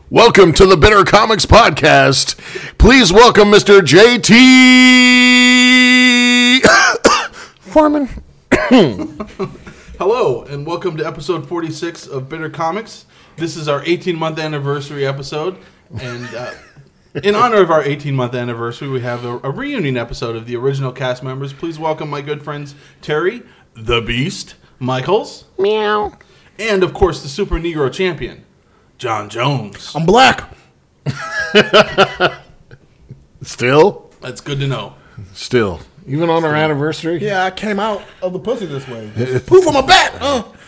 Welcome to the Bitter Comics Podcast. Please welcome Mr. JT Foreman. Hello, and welcome to episode 46 of Bitter Comics. This is our 18-month anniversary episode, and in honor of our 18-month anniversary, we have a reunion episode of the original cast members. Please welcome my good friends Terry, the Beast, Michaels, Meow, and of course the Super Negro Champion, John Jones. I'm black. Still? That's good to know. Still. Even on our anniversary? Yeah, I came out of the pussy this way. Poof on my back.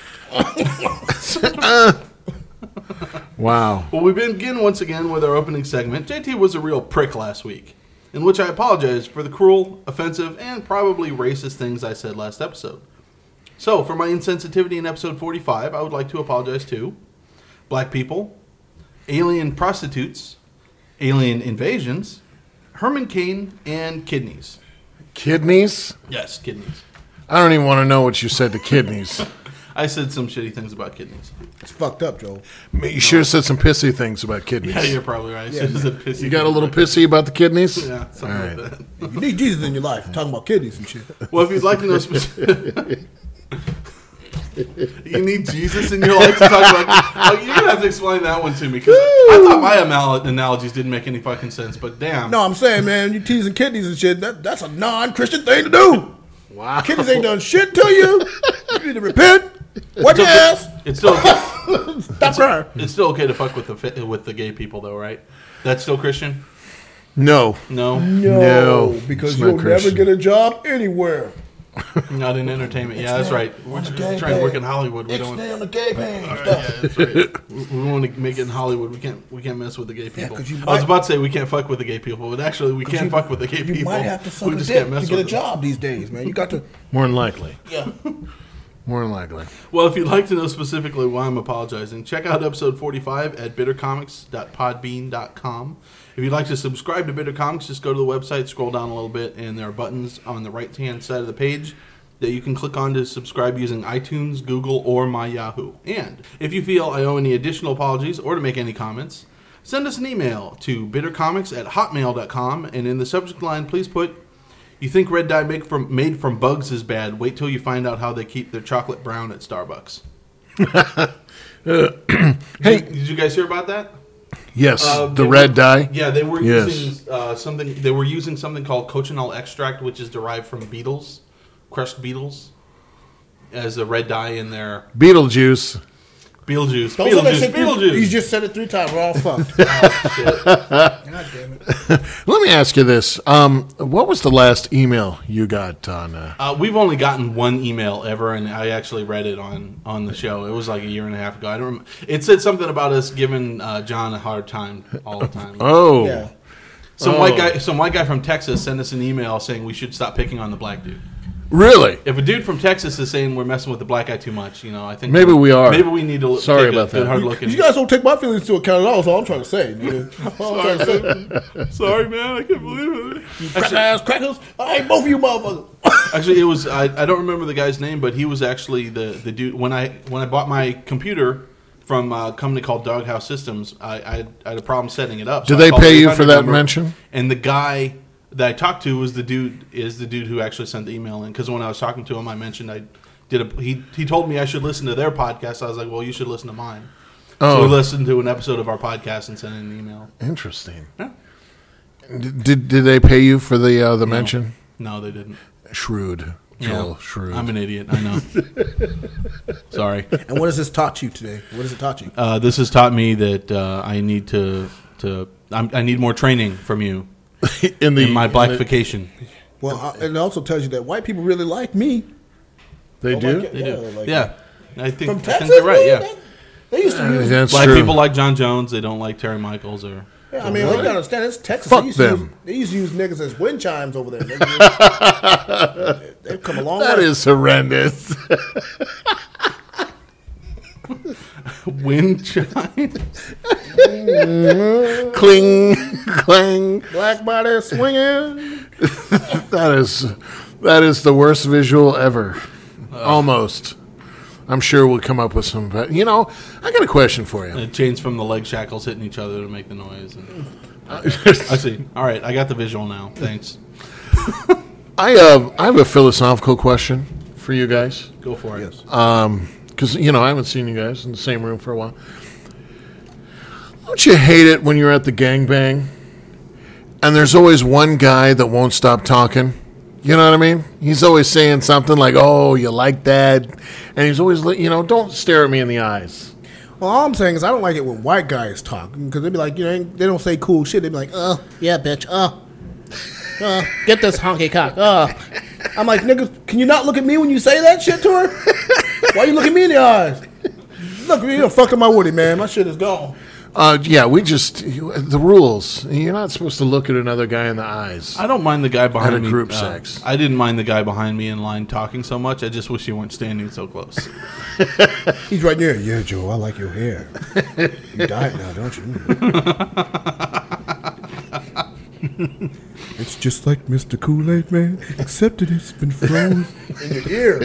Wow. Well, we begin once again with our opening segment. JT was a real prick last week, in which I apologize for the cruel, offensive, and probably racist things I said last episode. So, for my insensitivity in episode 45, I would like to apologize to black people, alien prostitutes, alien invasions, Herman Cain, and kidneys. Kidneys? Yes, kidneys. I don't even want to know what you said to kidneys. I said some shitty things about kidneys. It's fucked up, Joe. You should have said some pissy things about kidneys. Yeah, you're probably right. Yeah, Pissy You got a little pissy about the kidneys? Yeah, something All like right. that. You need Jesus in your life. You're talking about kidneys and shit. Well, if you'd like to know you need Jesus in your life to talk about. You're gonna have to explain that one to me because I thought my analogies didn't make any fucking sense. But damn, No, I'm saying, man, you teasing kidneys and shit, that's a non-Christian thing to do. Wow. Kidneys ain't done shit to you. You need to repent. Wipe your ass. it's still okay. Stop crying. It's still okay to fuck with the gay people though, right? That's still Christian? No. No, No, because it's not you'll never Christian. get a job anywhere. not in entertainment. Yeah, that's right. We're just gay trying to work page. in Hollywood. We don't. Stay on the gay page. Yeah, that's right. We want to make it in Hollywood. We can't mess with the gay people. 'cause you I was might- about to say we can't fuck with the gay people, but actually we can fuck with the gay You people. might have to suck we a just dick can't mess to get a with them. job these days, man. You got to. More than likely. Yeah. More than likely. Well, if you'd like to know specifically why I'm apologizing, check out episode 45 at bittercomics.podbean.com. If you'd like to subscribe to Bitter Comics, just go to the website, scroll down a little bit, and there are buttons on the right-hand side of the page that you can click on to subscribe using iTunes, Google, or my Yahoo. And if you feel I owe any additional apologies or to make any comments, send us an email to bittercomics@hotmail.com, and in the subject line, please put, "You think red dye made from bugs is bad? Wait till you find out how they keep their chocolate brown at Starbucks." Hey. Did you guys hear about that? Yes, They the were- red dye. Yeah, they were Yes. using something. They were using something called cochineal extract, which is derived from beetles, crushed beetles, as the red dye in their Beetlejuice. Beetlejuice. Don't say that shit. Beetlejuice. You just said it 3 times. We're all fucked. Shit. God damn it. Let me ask you this. What was the last email you got on... We've only gotten one email ever, and I actually read it on the show. It was like a year and a half ago. I don't remember. It said something about us giving John a hard time all the time. Oh. Yeah. Some white guy from Texas sent us an email saying we should stop picking on the black dude. Really? If a dude from Texas is saying we're messing with the black guy too much, I think Maybe we are. Maybe we need to Sorry take about a good that. hard look. You guys don't take my feelings into account at all, so I'm trying to say. Nigga. All I'm trying to say. Sorry, man, I can't believe it. Crack ass crackers. I hate both of you motherfuckers. Actually, it was I don't remember the guy's name, but he was actually the dude when I bought my computer from a company called Doghouse Systems. I had a problem setting it up. Did I they called pay the you for 800 that number, mention? And the guy that I talked to was the dude who actually sent the email in. Because when I was talking to him, I mentioned he told me I should listen to their podcast. I was like, well, you should listen to mine. Oh. So we listened to an episode of our podcast and sent in an email. Interesting. Yeah. Did they pay you for the mention? No, they didn't. Shrewd. Joel, shrewd. I'm an idiot. I know. Sorry. And what has this taught you today? What has it taught you? This has taught me that I need I need more training from you in my blackification. Well, and it also tells you that white people really like me. They Oh, do? like it. They do. like Yeah. I think From Texas, you're right. man? Yeah. They used to use. That's Black true. people like John Jones. They don't like Terry Michaels or. Yeah, I mean, you gotta understand, it's Texas. Fuck they them. used to use niggas as wind chimes over there. They've come a long That way. is horrendous. Wind chime. Cling, clang. Black body swinging. That is the worst visual ever. Almost. I'm sure we'll come up with some. But I got a question for you. Chains from the leg shackles hitting each other to make the noise. I see. All right, I got the visual now. Thanks. I have a philosophical question for you guys. Go for it. Yes. Because, I haven't seen you guys in the same room for a while. Don't you hate it when you're at the gangbang and there's always one guy that won't stop talking? You know what I mean? He's always saying something like, oh, you like that? And he's always, don't stare at me in the eyes. Well, all I'm saying is I don't like it when white guys talk because they be like, they don't say cool shit. They be like, yeah, bitch, get this honky cock, I'm like, nigga, can you not look at me when you say that shit to her? Why you look at me in the eyes? Look, you're fucking my Woody, man. My shit is gone. The rules. You're not supposed to look at another guy in the eyes. I don't mind the guy behind At a me. group sex. I didn't mind the guy behind me in line talking so much. I just wish you weren't standing so close. He's right there. Yeah, Joe, I like your hair. You dyed now, don't you? It's just like Mr. Kool-Aid Man, except it's been frozen in your ear.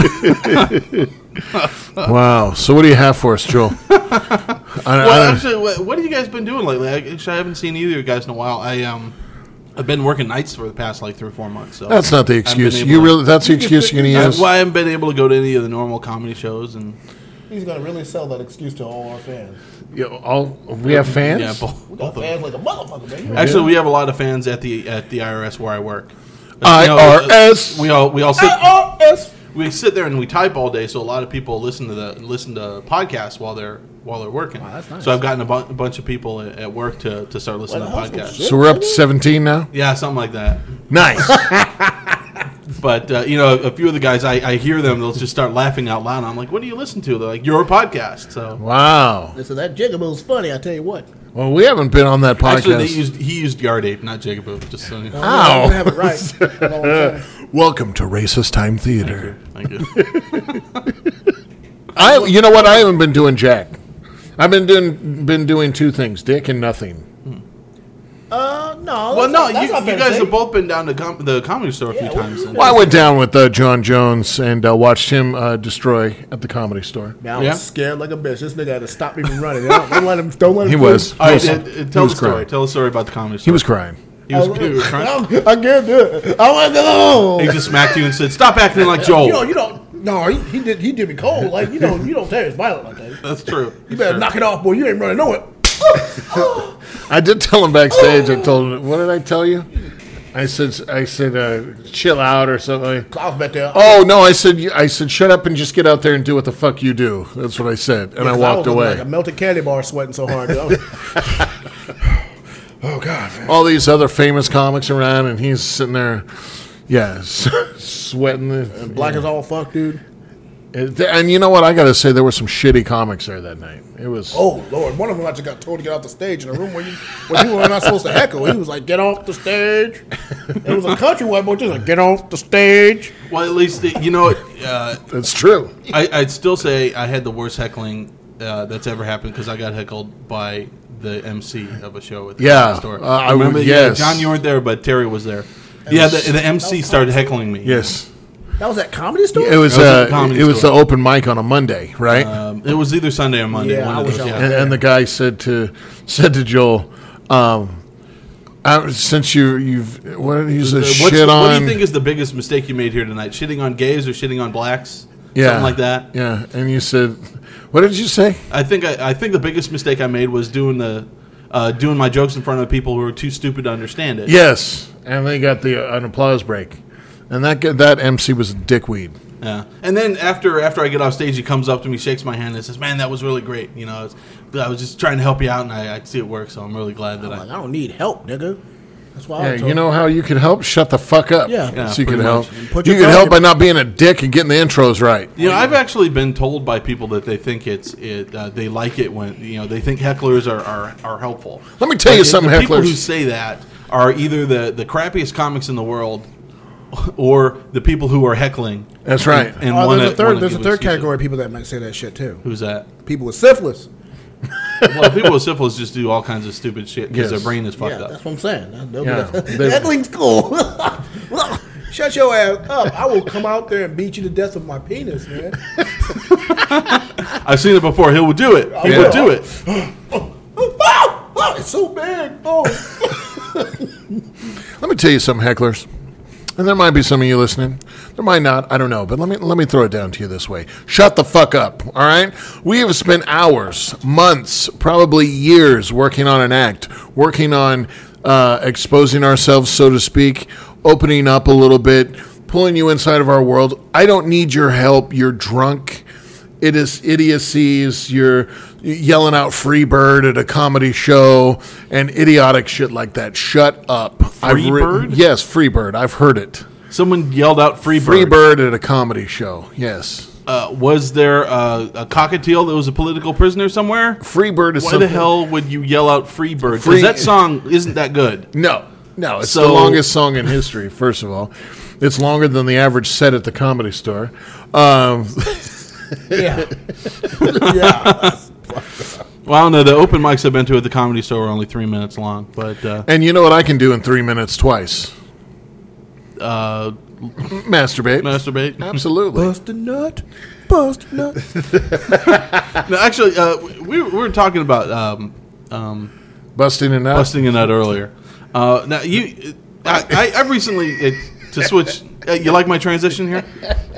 Wow. So what do you have for us, Joel? Actually, what have you guys been doing lately? I haven't seen either of you guys in a while. I've been working nights for the past 3 or 4 months. So that's not the excuse. That's That's the excuse you're going to use? I haven't been able to go to any of the normal comedy shows. And He's going to really sell that excuse to all our fans. We have fans? yeah, We got fans like a motherfucker, man. actually, we have a lot of fans at the IRS where I work. IRS. We all sit. IRS. We sit there and we type all day, so a lot of people listen to podcasts while they're working. Wow, that's nice. So I've gotten a bunch of people at work to start listening to Well, that's podcasts. shit. So we're up to 17 now? Yeah, something like that. Nice. But a few of the guys, I hear them, they'll just start laughing out loud. And I'm like, "What do you listen to?" They're like, "Your podcast." So Wow. Listen, that Jigaboo's funny, I tell you what. Well, we haven't been on that podcast. actually, he used Yard Ape, not Jigaboo. Just so you know. Ow. I have it right. That's all I'm saying. Welcome to Racist Time Theater. Thank you. You know what? I haven't been doing jack. I've been doing 2 things: dick and nothing. No. Well, no, that's you not fair to guys say. have both been down to the comedy store a few Yeah, times. And Well, I went down with John Jones and watched him destroy at the Comedy Store. Man, I was Yeah? scared like a bitch. This nigga had to stop me from running. Don't let him. Don't let him. He was. All right, He tell was the story. crying. Tell the story about the comedy store. He was crying. He was crying. I can't do it. I want to go. He just smacked you and said, "Stop acting like Joel." You don't. No, he did me cold. Like you don't tear his violent like that. That's true. You better knock it off, boy. You ain't running nowhere. I did tell him backstage. I told him, what did I tell you? I said, chill out or something. Klaus bet there. Oh no! I said, shut up and just get out there and do what the fuck you do. That's what I said, and I walked was away. like a melted candy bar, sweating so hard. Oh God, man. All these other famous comics around, and he's sitting there, sweating. Black as all fuck, dude. And you know what? I got to say, there were some shitty comics there that night. It was. Oh Lord, one of them actually got told to get off the stage in a room where people were not supposed to heckle. He was like, "Get off the stage." It was a country white boy just like, "Get off the stage." Well, at least That's true. I'd still say I had the worst heckling that's ever happened because I got heckled by the MC of a show at the comedy store. I remember. would. Yeah, Yes, John, you weren't there, but Terry was there. Yeah, the MC started heckling me. Yes, That was at Comedy Store. it was. That was at the Comedy It was the Store. open mic on a Monday, right? It was either Sunday or Monday. Yeah, one I of wish those. I was Yeah. there. and the guy said to Joel, since you've what did he use What shit on? do you think is the biggest mistake you made here tonight? Shitting on gays or shitting on blacks? Yeah, Something like that. Yeah, and you said, what did you say? I think the biggest mistake I made was doing my jokes in front of people who were too stupid to understand it. Yes, and they got an applause break, and that MC was a dickweed. Yeah. And then after I get off stage, he comes up to me, shakes my hand, and says, "Man, that was really great. You know, I was just trying to help you out, and I see it work. So I'm really glad that I'm like, I don't need help, nigga. That's why I Yeah, told you know how you could help? Shut the fuck up. Yeah. so you could pretty help. much. And put You your could phone help in- by not being a dick and getting the intros right. You know, I've actually been told by people that they think they like it when they think hecklers are helpful. Let me tell you Like, something, the people hecklers. who say that are either the crappiest comics in the world, or the people who are heckling. That's right. And Oh, wanna there's a give third excuses. category of people that might say that shit too. Who's that? People with syphilis. Well, people with syphilis just do all kinds of stupid shit because Yes. their brain is fucked Yeah, up. that's what I'm saying. Yeah. Heckling's cool. Shut your ass up. I will come out there and beat you to death with my penis, man. I've seen it before. He would do it. He would do it. It's so big. Oh. Let me tell you something, hecklers. And there might be some of you listening. There might not. I don't know. But let me throw it down to you this way. Shut the fuck up. All right? We have spent hours, months, probably years working on an act, working on exposing ourselves, so to speak, opening up a little bit, pulling you inside of our world. I don't need your help. You're drunk. It is idiocies. You're yelling out "Freebird" at a comedy show and idiotic shit like that. Shut up. Freebird? Yes, Freebird. I've heard it. Someone yelled out "Freebird." Freebird at a comedy show. Yes. Was there a cockatiel that was a political prisoner somewhere? Freebird is Why something. the hell would you yell out "Freebird"? Free- Because that song isn't that good. No, it's So- the longest song in history. First of all, it's longer than the average set at the Comedy Store. Yeah. Yeah. Well, I don't know. The open mics I've been to at the Comedy Store were only 3 minutes long, but And you know what I can do in 3 minutes twice? Masturbate. masturbate. Absolutely. Bust a nut. Bust a nut. No, actually, we were talking about Busting a nut. busting a nut earlier. Now I've recently to switch. You like my transition here?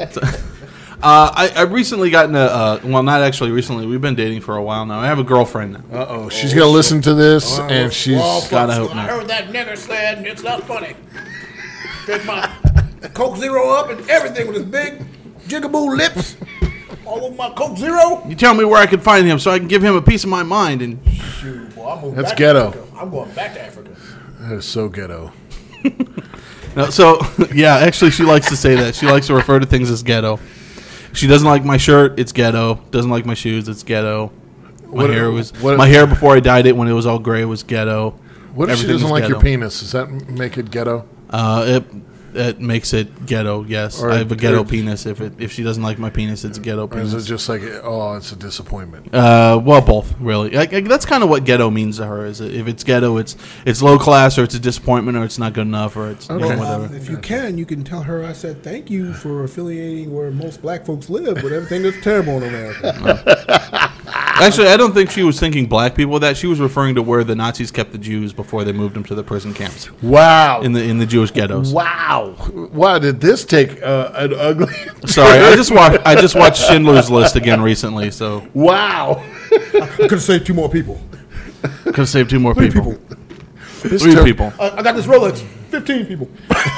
I've recently gotten well, not actually recently. We've been dating for a while now. I have a girlfriend now. Uh-oh. She's going to listen to this, and she's... Gotta hope I not. heard that nigger said it's not funny. Pick my Coke Zero up and everything with his big jigaboo lips all over my Coke Zero. You tell me where I can find him so I can give him a piece of my mind. And Shoot, boy, I'm moving That's back ghetto. To Africa. I'm going back to Africa. That is so ghetto. no, so yeah, actually, she likes to say that. She likes to refer to things as ghetto. She doesn't like my shirt. It's ghetto. Doesn't like my shoes. It's ghetto. My hair before I dyed it when it was all gray was ghetto. What if she Everything doesn't is like your ghetto. penis? Does that make it ghetto? It makes it ghetto. Yes, Or- I have a ghetto or- penis. If she doesn't like my penis, it's a ghetto Or penis. is it just like, oh, it's a disappointment? Well, both really. That's kind of what ghetto means to her. Is if it's ghetto, it's low class, or it's a disappointment, or it's not good enough, or it's Okay. whatever. If you can tell her I said thank you for affiliating where most black folks live with everything that's terrible in America. Actually, I don't think she was thinking black people with that. She was referring to where the Nazis kept the Jews before they moved them to the prison camps Wow. in the Jewish ghettos. Wow. Wow, did this take an ugly... Sorry, I just watched Schindler's List again recently, so Wow. Could have saved 2 more people. could have saved 2 more 3 people. people. Three people. I got this Rolex. 15 people.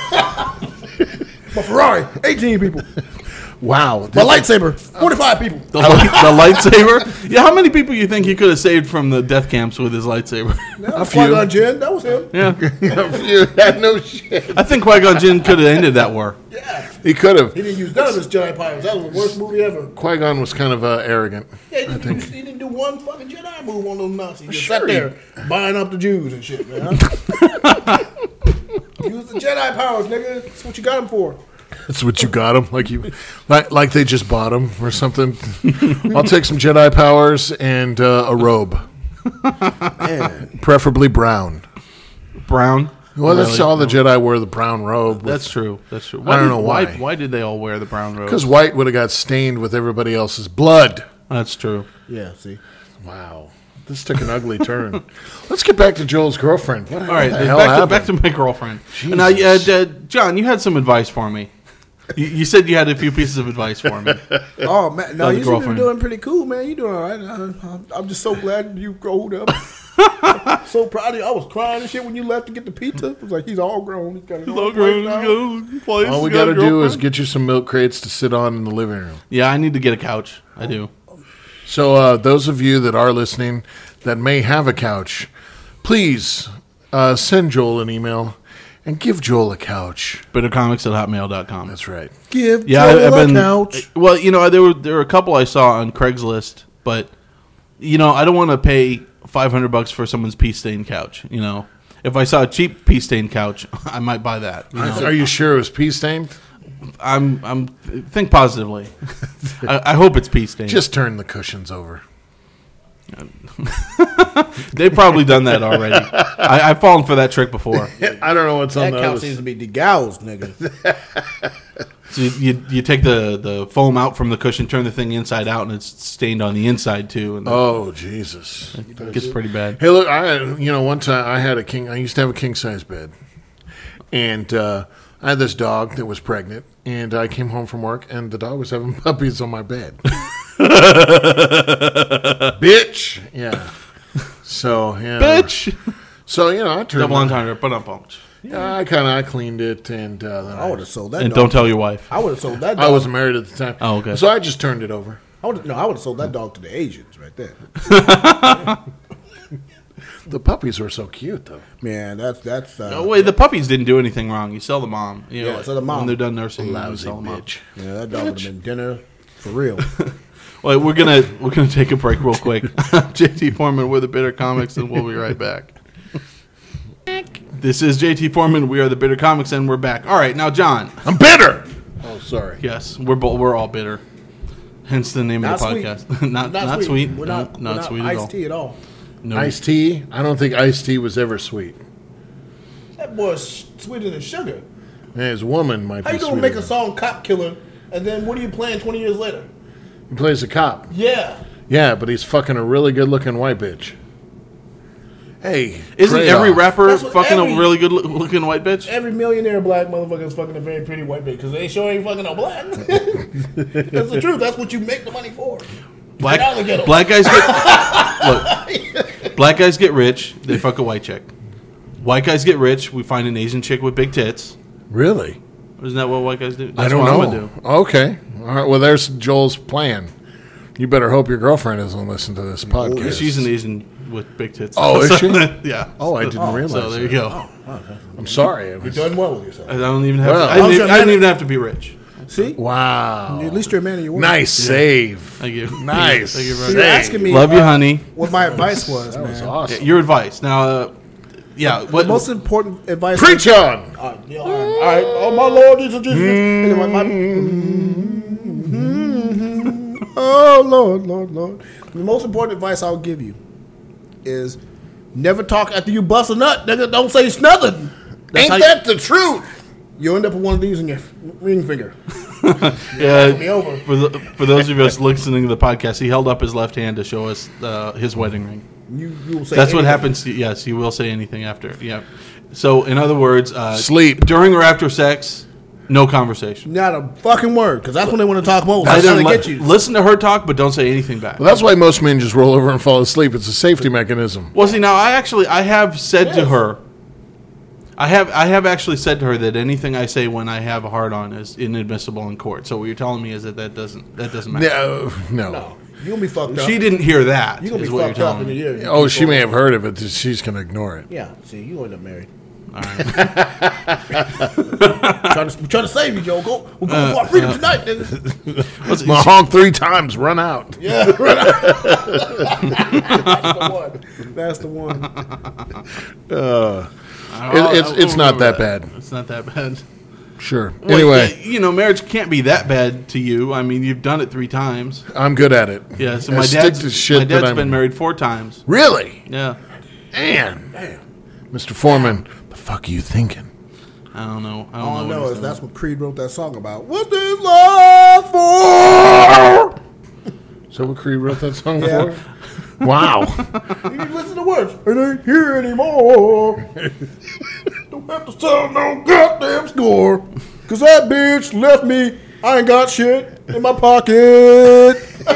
My Ferrari. 18 people. Wow. My lightsaber. 45 people. The lightsaber. Yeah, how many people you think he could have saved from the death camps with his lightsaber? A few. Qui-Gon Jinn. That was him. Yeah, You had no shit. I think Qui-Gon Jinn could have ended that war. Yeah. He could have. He didn't use none of his Jedi powers. That was the worst movie ever. Qui-Gon was kind of arrogant. Yeah, he didn't do one fucking Jedi move on those Nazis. He just Sure sat he- there buying up the Jews and shit, man. Use the Jedi powers, nigga. That's what you got him for. That's what you got him, like they just bought him or something. I'll take some Jedi powers and a robe, preferably brown. Brown. Well, that's Really? all the Jedi wear the brown robe. That's true. That's true. I don't know why. Why did they all wear the brown robes? Because white would have got stained with everybody else's blood. That's true. Yeah, see. Wow, this took an ugly turn. Let's get back to Joel's girlfriend. What All right, the hell back to happened? my girlfriend. Jesus. Now, John, you had some advice for me. You said you had a few pieces of advice for me. Oh, man. No, About the you seem to be girlfriend. doing pretty cool, man. You doing all right. I'm just so glad you growed up. So proud of you. I was crying and shit when you left to get the pizza. It was like, he's all grown. He's got his own place now. All we got to do is get you some milk crates to sit on in the living room. Yeah, I need to get a couch. I do. So those of you that are listening that may have a couch, please send Joel an email and give Joel a couch. Bittercomics@hotmail.com. That's right. Give Yeah, Joel I've been. a couch. Well, there were a couple I saw on Craigslist, but I don't want to pay $500 for someone's pea stained couch. If I saw a cheap pea stained couch, I might buy that. Are you sure it was pea stained? I'm think positively. I hope it's pea stained. Just turn the cushions over. They've probably done that already. I've fallen for that trick before. I don't know what's on That the cow other seems to be degoused, nigga. So you take the foam out from the cushion, turn the thing inside out, and it's stained on the inside too. And Oh, Jesus. it gets pretty bad. Hey, look, one time I used to have a king-size bed. And I had this dog that was pregnant. And I came home from work, and the dog was having puppies on my bed. Bitch. Yeah. So, yeah. Bitch. So, I turned Double entendre. But Yeah, I cleaned it, and then I would have sold that and dog. don't tell your wife. I would have sold that dog. I wasn't married at the time. Oh, okay. So I just turned it over. I would have sold that dog to the Asians right there. The puppies were so cute, though. Man, that's No, wait, the puppies didn't do anything wrong. You sell the mom. Yeah, sell the mom. When they're done nursing, you Lousy sell them off. bitch. yeah, that dog would have been dinner for real. Well, we're gonna take a break real quick. JT Foreman with the Bitter Comics, and we'll be right back. This is JT Foreman. We are the Bitter Comics, and we're back. All right, now John. I'm bitter! Oh, sorry. Yes, we're all bitter. Hence the name Not of the sweet. podcast. not sweet. We're No, not, not sweet at iced all. tea at all. No. Iced tea? I don't think iced tea was ever sweet. That boy's sweeter than sugar. His woman might How be you gonna sweeter make a than- song "Cop Killer" and then what are you playing 20 years later? He plays a cop. Yeah, Yeah, but he's fucking a really good-looking white bitch. Hey, Isn't trade every off. rapper That's what fucking every- a really good looking white bitch? every millionaire black motherfucker is fucking a very pretty white bitch because they sure ain't fucking no black. That's the truth. That's what you make the money for. Black Now they get 'em. black guys get look. Black guys get rich. They fuck a white chick. White guys get rich. We find an Asian chick with big tits. Really? Isn't that what white guys do? That's I don't what know. I'm gonna do. Okay. All right. Well, there's Joel's plan. You better hope your girlfriend doesn't listen to this podcast. She's an Asian with big tits. Oh, is she? Yeah. Oh, I didn't realize So there you that. go. I'm sorry. You're done well with yourself. I don't even have. Well, to, I, didn't, how's your I didn't man- even have to be rich. See, Wow. at least you're a man of your word. Nice save. Thank you. Nice. Thank you So very you're much. asking me Love you, honey. what my advice was, That was man. awesome. Your advice now. Yeah. What? The most important advice. Preach on. All right. Oh my Lord, Jesus, Jesus. And then oh Lord. The most important advice I'll give you is never talk after you bust a nut, nigga. Don't say nothing. Ain't that the truth? You'll end up with one of these in your ring finger. Yeah. Me over. For those of us listening to the podcast, he held up his left hand to show us his wedding ring. You will say That's what anything. happens. Yes, he will say anything after. Yeah. So, in other words, Sleep. during or after sex, no conversation. Not a fucking word, because that's when they want to talk most. I That's how they didn't get you. listen to her talk, but don't say anything back. Well, that's why most men just roll over and fall asleep. It's a safety mechanism. Well, see, now I have said to Yes. her, I have actually said to her that anything I say when I have a hard on is inadmissible in court. So what you're telling me is that doesn't matter. No. You're going to be fucked up. She didn't hear that. You're going to is be what fucked you're up in telling a me. year. Oh, she may have heard of it. She's going to ignore it. Yeah, see, you end up married. All right. We're trying to save you, Joe. We're going for our freedom tonight, nigga. My honk 3 times, run out. Yeah, right. That's the one. It's not that bad. It's not that bad. Sure. Well, Anyway, marriage can't be that bad to you. I mean, you've done it 3 times. I'm good at it. Yeah. So I my stick to shit that dad's I'm- been married 4 times. Really? Yeah. Damn. Mr. Foreman, the fuck are you thinking? I don't know. I All I don't know know. is that's what Creed wrote that song about. What's this love for? Is that what Creed wrote that song Yeah. for? Wow. You can listen to the words. It ain't here anymore. Don't have to sell no goddamn score. Cause that bitch left me. I ain't got shit in my pocket.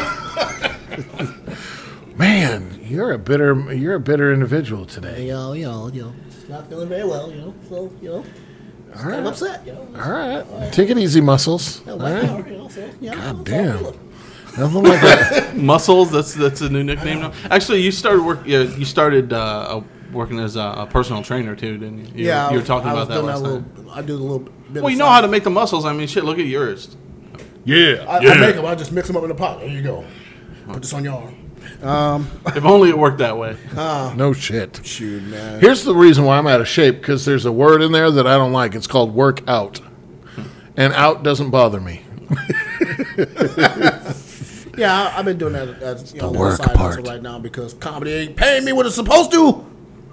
Man, you're a bitter individual today. Yo, just not feeling very well, so, All right. I'm upset, All right. Take it easy, muscles. All right. so, God damn. Nothing like that. Muscles. That's a new nickname now. Actually, you started working as a personal trainer too, didn't you? You were talking about that last time. I do a little bit. Well, you know how to make the muscles. I mean, shit. Look at yours. Yeah. I make them. I just mix them up in the pot. There you go. Put this on your arm. If only it worked that way. No shit. Shoot, man. Here's the reason why I'm out of shape, because there's a word in there that I don't like. It's called work out. And out doesn't bother me. Yeah, I've been doing that as The little work side part. hustle right now because comedy ain't paying me what it's supposed to.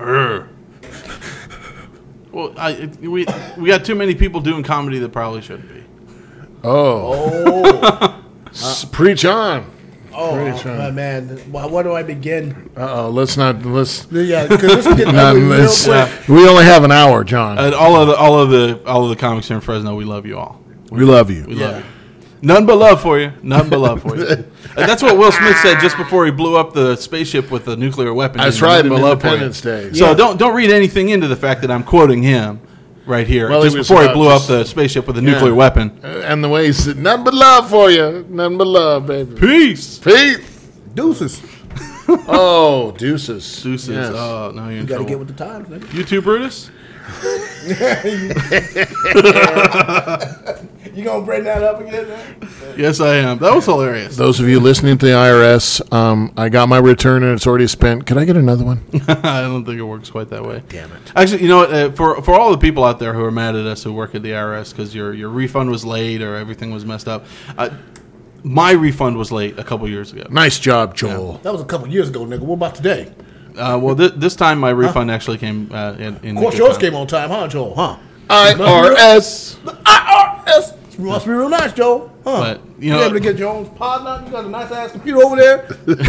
Well, we got too many people doing comedy that probably shouldn't be. Oh, Preach on. oh, man. Where do I begin? Let's Yeah, because this can get ugly real quick. we only have an hour, John. All of the comics here in Fresno, we love you all. We love you. We love you. None but love for you. None but love for you. And that's what Will Smith said just before he blew up the spaceship with the nuclear weapon. That's right, Nothing in but love for you. Independence Day. So don't read anything into the fact that I'm quoting him right here. Well, just he was before he about blew up to the spaceship with a nuclear weapon. And the way he said, nothing but love for you. Nothing but love, baby. Peace. Peace. Deuces. Oh, deuces. Deuces. Yes. Oh, now you're in You got to trouble. get with the times, nigga. You too, Brutus? You going to bring that up again, man? Yes, I am. That was hilarious. Those of you listening to the IRS, I got my return and it's already spent. Could I get another one? I don't think it works quite that way. Damn it. Actually, you know what? For all the people out there who are mad at us who work at the IRS because your refund was late or everything was messed up, my refund was late a couple years ago. Nice job, Joel. That was a couple years ago, nigga. What about today? Well, this time my refund actually came in. Of course, yours came on time, huh, Joel? Huh? IRS. IRS. Must be real nice, Joel. Huh? But, you you know- able to get your own pod now? You got a nice ass computer over there.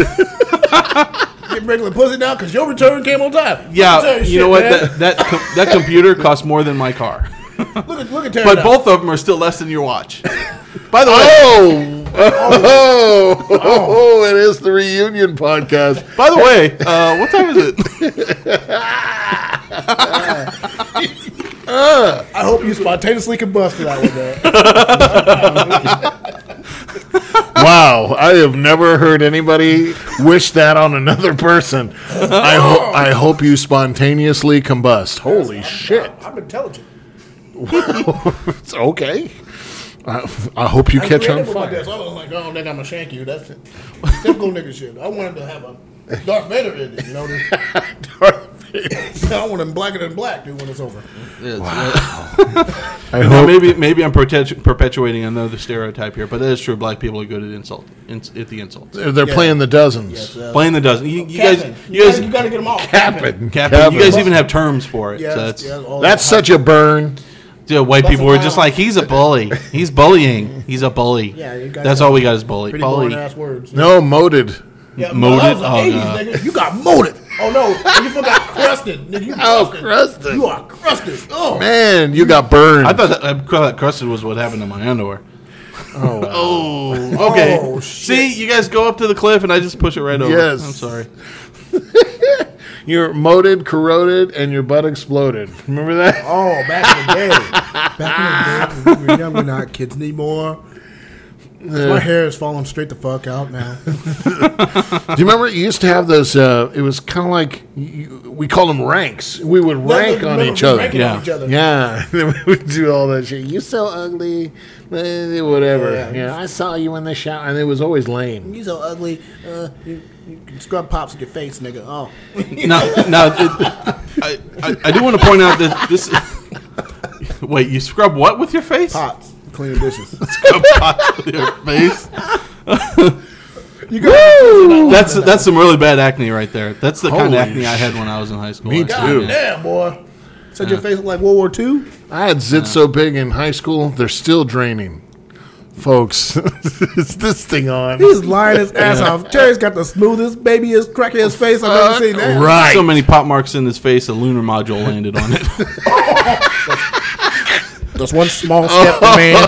Get regular pussy now because your return came on time. Yeah, you know what? Man. That computer costs more than my car. Look at Terry But now. both of them are still less than your watch. By the way, Oh, it is the reunion podcast. by the way, what time is it? I hope you spontaneously combusted out with that. Wow, I have never heard anybody wish that on another person. I hope you spontaneously combust. Holy shit. I'm intelligent. It's okay. I hope you I'm catch on creative with my fire. desk. I was like, oh, nigga, I'm gonna shank you. That's it. Typical nigga shit. I wanted to have a Darth Vader in it, you know. I want him blacker than black, dude, when it's over. I hope. Maybe I'm perpetuating another stereotype here, but that is true. Black people are good at the insults. They're playing the dozens. Playing the dozen. You Capping. guys, You gotta get them all. Capping. Capping. You guys even have terms for it. Yes, so that's, yes, all That's that. such a burn. white people were Busting just down. like, he's a bully. He's bullying. He's a bully. Yeah, you guys that's have all we got is bully. pretty boring Bully. ass words. No, moated. Yeah, Moated? that was the Oh, 80s, God. nigga. You got moated. Oh no, you forgot crusted, nigga. You Oh, crusted. You are crusted. Oh Man, you got burned. I thought crusted was what happened to my underwear. Oh, wow. Oh, okay. Oh, shit. See, you guys go up to the cliff and I just push it right over. Yes. I'm sorry. You're moated, corroded, and your butt exploded. Remember that? Oh, back in the day. Back in the day, when we were young, we're not kids anymore. My hair is falling straight the fuck out now. Do you remember you used to have those? It was kind of like we called them ranks. We would rank on each other. Ranking Yeah. on each other. Yeah, we would do all that shit. You so ugly, whatever. Yeah. Yeah, I saw you in the shower, and it was always lame. You so ugly. You can scrub pops with your face, nigga. Oh. I do want to point out that this. Wait, you scrub what with your face? Pots. Clean dishes. Scrub pots with your face. You got That's some really bad acne right there. That's the kind Holy of acne I had when I was in high school. Me actually. too. God damn, boy. Said your face looked like World War II? I had zits so big in high school, they're still draining. Folks, is this thing on? He's lying his ass off. Terry's got the smoothest, babyest, crackiest face I've ever seen. That. Right. So many pop marks in his face, a lunar module landed on it. Just one small step for man.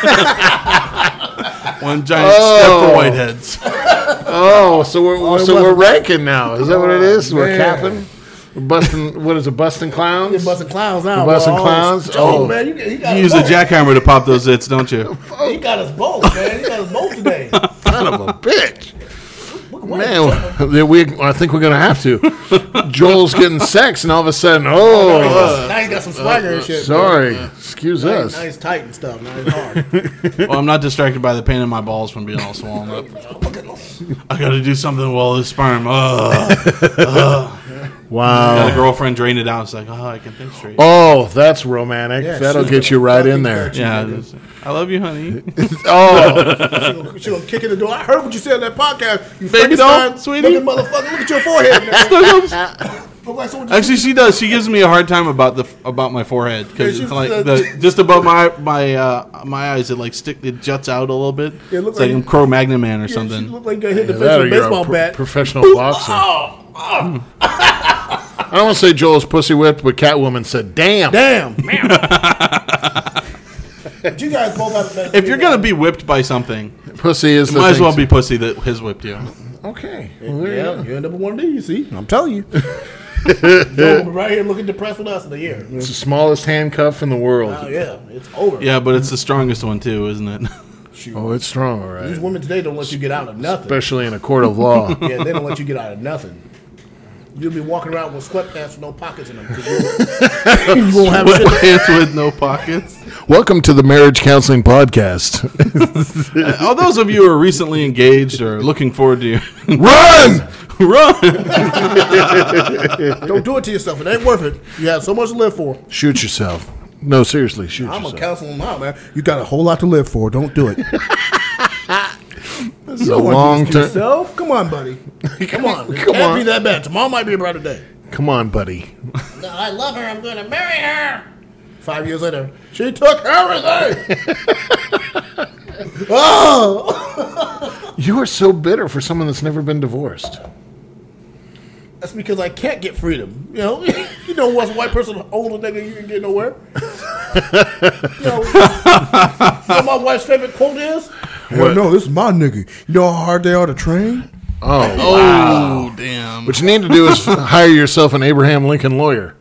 One giant step for whiteheads. Oh, so we're ranking now. Is that what it is? We're man. capping. We're busting. What is it? Busting clowns. You're busting clowns now. You're busting bro. clowns? Oh, Oh. man, you got You use us a both. jackhammer to pop those zits, don't you? He got us both, man. He got us both today. Son of a bitch. What? Man, I think we're gonna have to. Joel's getting sex, and all of a sudden, Now he's got some swagger and shit. sorry, excuse Now us. he's tight and stuff. Now he's hard. Well, I'm not distracted by the pain in my balls from being all swollen up. I got to do something while this sperm. Wow. Got a girlfriend, drained it out. It's like, I can think straight. Oh, that's romantic. Yeah, That'll she's get you gonna right fucking in there. hurt you, Yeah, nigga. I love you, honey. Oh, She gonna kick in the door. I heard what you said on that podcast. You Baby Frankenstein doll, sweetie. looking motherfucker. Look at your forehead. Look like someone just- Actually, she does. She gives me a hard time about my forehead because Yeah, it's she like said- just above my eyes. It juts out a little bit. Yeah, it It's looks like like- I'm Cro-Magnon Man or Yeah, she something. looked like you got hit in the that face or with a you're baseball a bat. professional boxer. I don't want to say Joel's pussy whipped, but Catwoman said, "Damn." Damn. But you guys both have better. If you're gonna be whipped by something, Pussy is it the might as thing well be pussy that has whipped you. Okay. Well, there you Yeah, go. you end up with one of these. See, I'm telling you. Joe right here looking depressed with us in the year. It's the smallest handcuff in the world. Oh yeah, it's over. Yeah, but it's the strongest one too, isn't it? Shoot. Oh, it's strong, all These right. women today don't let you get out of nothing. Especially in a court of law. Yeah, they don't let you get out of nothing. You'll be walking around with sweatpants with no pockets in them. 'Cause you won't have shit. Pants with no pockets. Welcome to the Marriage Counseling Podcast. All those of you who are recently engaged or looking forward to Run! run. Don't do it to yourself. It ain't worth it. You have so much to live for. Shoot yourself. No, seriously, shoot I'm a yourself. counseling mom, man. You got a whole lot to live for. Don't do it. This is a long term. Yourself? Come on, buddy. Come on. It Come can't on. be that bad. Tomorrow might be a brighter day. Come on, buddy. No, I love her. I'm going to marry her. 5 years later, she took everything. Oh! You are so bitter for someone that's never been divorced. That's because I can't get freedom. You know, once a white person owns a nigga, you can get nowhere. you know what my wife's favorite quote is? What? No, this is my nigga. You know how hard they are to train? Oh, Oh, damn. what you need to do is hire yourself an Abraham Lincoln lawyer.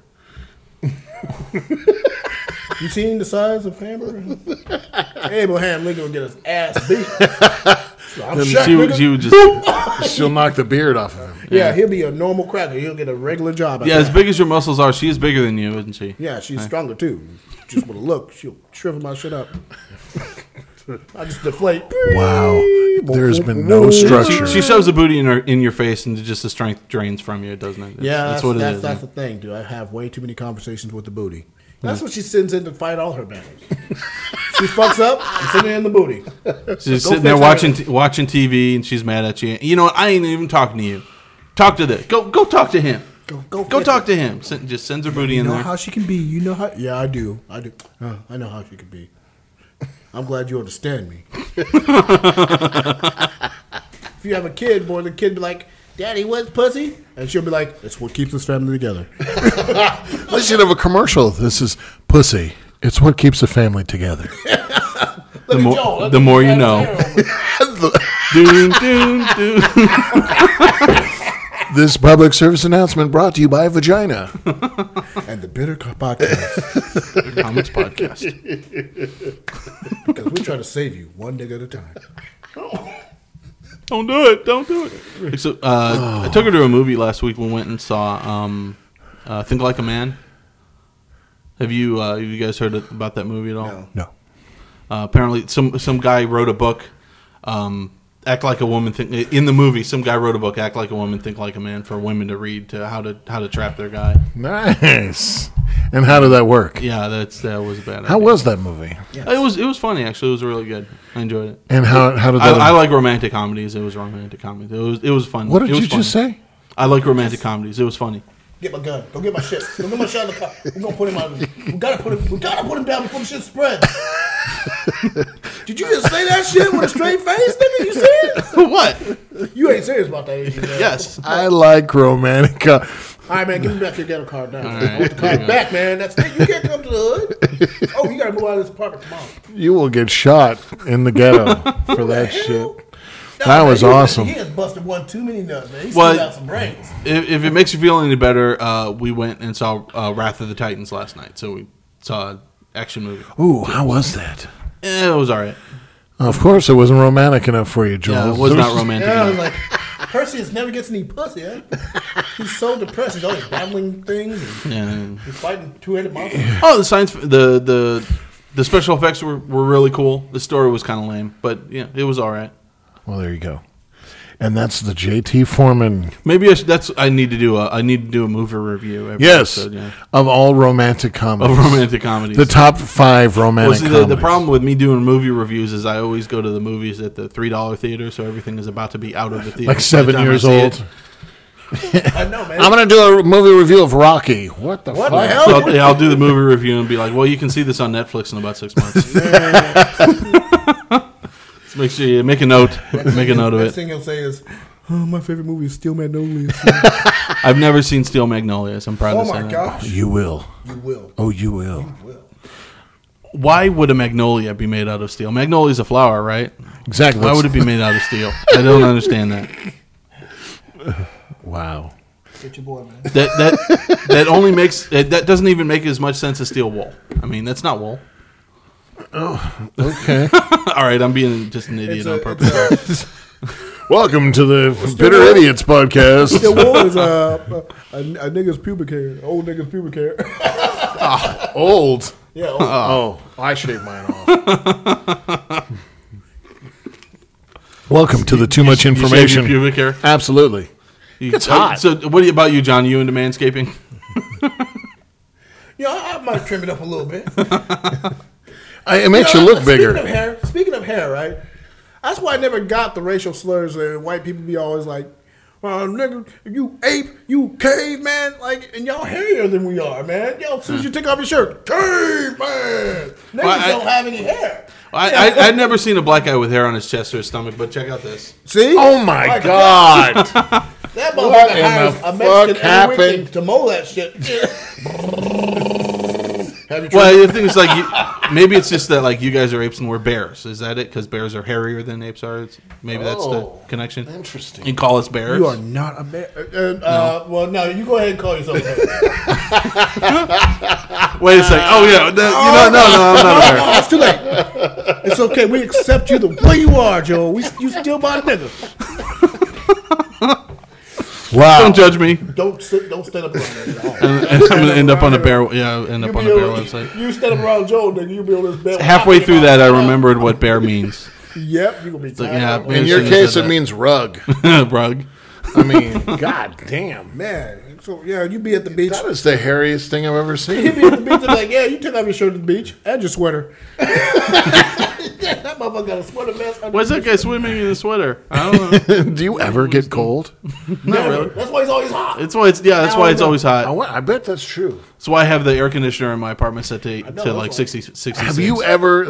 You seen the size of Hamburger? Abraham Lincoln will get his ass beat. So I'm shocked, She nigga. would just She'll knock the beard off of him. Yeah, he'll be a normal cracker. He'll get a regular job. after as that. big as your muscles are, she is bigger than you, isn't she? Yeah, she's stronger too. Just with a look, she'll shrivel my shit up. I just deflate. Wow. There's been no structure. She shoves a booty in your face, and just the strength drains from you, doesn't it? Yeah, that's what it is. That's the thing, dude. I have way too many conversations with the booty. That's what she sends in to fight all her battles. She fucks up, I'm sending in the booty. She's Go sitting there fix watching TV, and she's mad at you. You know what? I ain't even talking to you. Talk to this. Go talk to him. Go fix talk it. to him. Just sends her booty You in know there. how she can be. You know how. Yeah, I do. I know how she can be. I'm glad you understand me. If you have a kid, boy, the kid be like, "Daddy, what's pussy?" And she'll be like, "It's what keeps this family together." They should have a commercial. This is pussy. It's what keeps a family together. The more you know. Doon, doon, doon. This public service announcement brought to you by Vagina. And the Bitter Podcast, Comics podcast. because we try to save you one nigga at a time. Don't do it. Don't do it. So, I took her to a movie last week. We went and saw Think Like a Man. Have you guys heard about that movie at all? No. No. Apparently, some guy wrote a book. Act Like a Woman. In the movie, some guy wrote a book. Act Like a Woman, Think Like a Man for women to read to how to trap their guy. Nice. And how did that work? Yeah, that was a bad. How idea. was that movie? It was funny actually. It was really good. I enjoyed it. And how did that? I like romantic comedies. It was romantic comedy. It was fun. What did It was you just funny. say? I like romantic comedies. It was funny. Get my gun. Go get my shit. Go get my shit out of the car. We're gonna put him out. We gotta put him down before the shit spreads. Did you just say that shit with a straight face, nigga? You see it? What? You ain't serious about that, is you, man? Yes. I like romantic. All right, man. Give me back your ghetto card now. right, I want the card here you go. back, man. That's it. You can't come to the hood. Oh, you gotta move out of this apartment tomorrow. You will get shot in the ghetto for that shit. No, That man, was he awesome. He has busted one too many nuts, man. He's Well, still got some brains. If it makes you feel any better, we went and saw Wrath of the Titans last night. So we saw an action movie. Ooh, how was that? It was all right. Of course, it wasn't romantic enough for you, Joel. Yeah, it was not romantic. Yeah, I was enough. like, Perseus never gets any pussy, eh? He's so depressed. He's always battling things. And Yeah. he's fighting two-headed monsters. Oh, the special effects were really cool. The story was kind of lame, but yeah, it was all right. Well, there you go. And that's the JT Foreman. Maybe I need to do a movie review. Every Yes, episode, yeah. of all romantic comedies. Of romantic comedies. The top 5 romantic comedies. The problem with me doing movie reviews is I always go to the movies at the $3 theater, so everything is about to be out of the theater. Like 7 years old. I know, man. I'm going to do a movie review of Rocky. What the fuck? the hell? So I'll do the movie review and be like, well, you can see this on Netflix in about 6 months. So make sure you make a note. Make a note of Next it. thing he'll say is, my favorite movie is Steel Magnolias. I've never seen Steel Magnolias. I'm proud Oh to say my that. gosh. You will. You will. Oh, you will. You will. Why would a magnolia be made out of steel? Magnolia's a flower, right? Exactly. Why would it be made out of steel? I don't understand that. Wow. Get your boy, man. That only makes that doesn't even make as much sense as steel wool. I mean, that's not wool. Okay. All right, I'm being just an idiot on purpose. Welcome to the Bitter Idiots podcast. Steel wool is a nigga's pubic hair. Old nigga's pubic hair. Old. Yeah. Old. Oh, I shaved mine off. Welcome to the Too Much You shave Information. your pubic hair. Absolutely. It's hot. So, what about you, John? You into manscaping? I might trim it up a little bit. It makes you look bigger. Speaking of hair, right? That's why I never got the racial slurs that white people be always like, nigga, you ape, you caveman, like, and y'all hairier than we are, man. Yo, as soon as you take off your shirt, caveman. Niggas don't have any hair. I've never seen a black guy with hair on his chest or his stomach, but check out this. See? Oh my God. That What motherfucker in hires the a fuck Mexican every week happened? to mow that shit. Have you tried? Well, the thing is, maybe it's just that, like, you guys are apes and we're bears. Is that it? Because bears are hairier than apes are? Maybe that's the connection. Interesting. You call us bears? You are not a bear. Well, no, you go ahead and call yourself a bear. Wait a second. Oh, yeah. No, I'm not a bear. Oh, it's too late. It's okay. We accept you the way you are, Joe. You still my nigga. Wow. Don't judge me. Don't stand up around that at all. And I'm going to end up on a bear. Yeah, end up on a bear website. You stand up around Joe, nigga. You be on this bed. Halfway through that, I remembered what bear means. Yep, you gonna be like, tired. yeah, In your case, it means rug. Rug. I mean, God damn. Man, so yeah, you be at the beach. That is the hairiest thing I've ever You seen. be at the beach and like, yeah, you take off your shirt at the beach and your sweater. That motherfucker got a sweater vest. Why's that guy swimming in a sweater? I don't know. Do you ever get cold? Not really. That's why he's always hot. That's why it's always hot. I bet that's true. That's why I have the air conditioner in my apartment set to like that's 66. Have you ever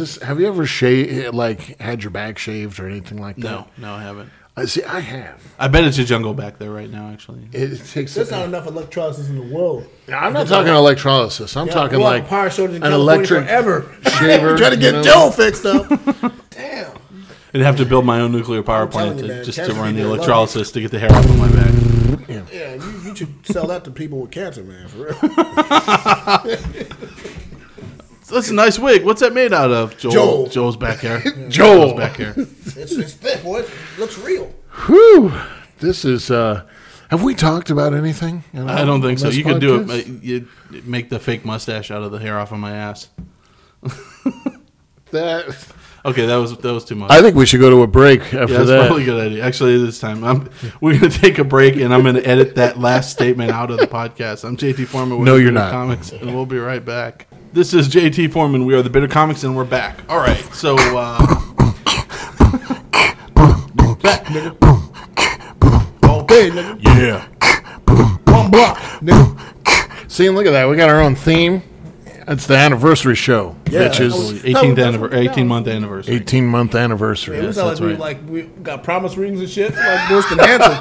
had your back shaved or anything like that? No, I haven't. See, I have. I bet it's a jungle back there right now, actually. It takes. There's not enough electrolysis in the world. I'm not talking electrolysis. I'm talking Well, like power shortage in an California electric forever. shaver. Trying to get Joe fixed up. Damn. I'd have to build my own nuclear power plant telling you, man, just cancer to run the people love electrolysis to get the hair off of my back. Yeah, you should sell that to people with cancer, man. For real. That's a nice wig. What's that made out of? Joel. Joel's back hair. Joel. Joel's back hair. It's thick, boy. It looks real. Whew. This is. Have we talked about anything? I don't think so. on this You could do podcast? it. You make the fake mustache out of the hair off of my ass. That. Okay, that was too much. I think we should go to a break after Yeah, that's that. probably a good idea. Actually, this time we're going to take a break, and I'm going to edit that last statement out of the podcast. I'm JT Foreman with No, you're Bitter not. Comics, and we'll be right back. This is JT Foreman. We are the Bitter Comics, and we're back. All right, so Back, nigga. Okay, nigga. yeah, One block, nigga. See, look at that. We got our own theme. It's the anniversary show, Yeah. bitches. 18-month anniversary. 18-month anniversary. It Yes, was that's like right. we got promise rings and shit, like Winston Hanson.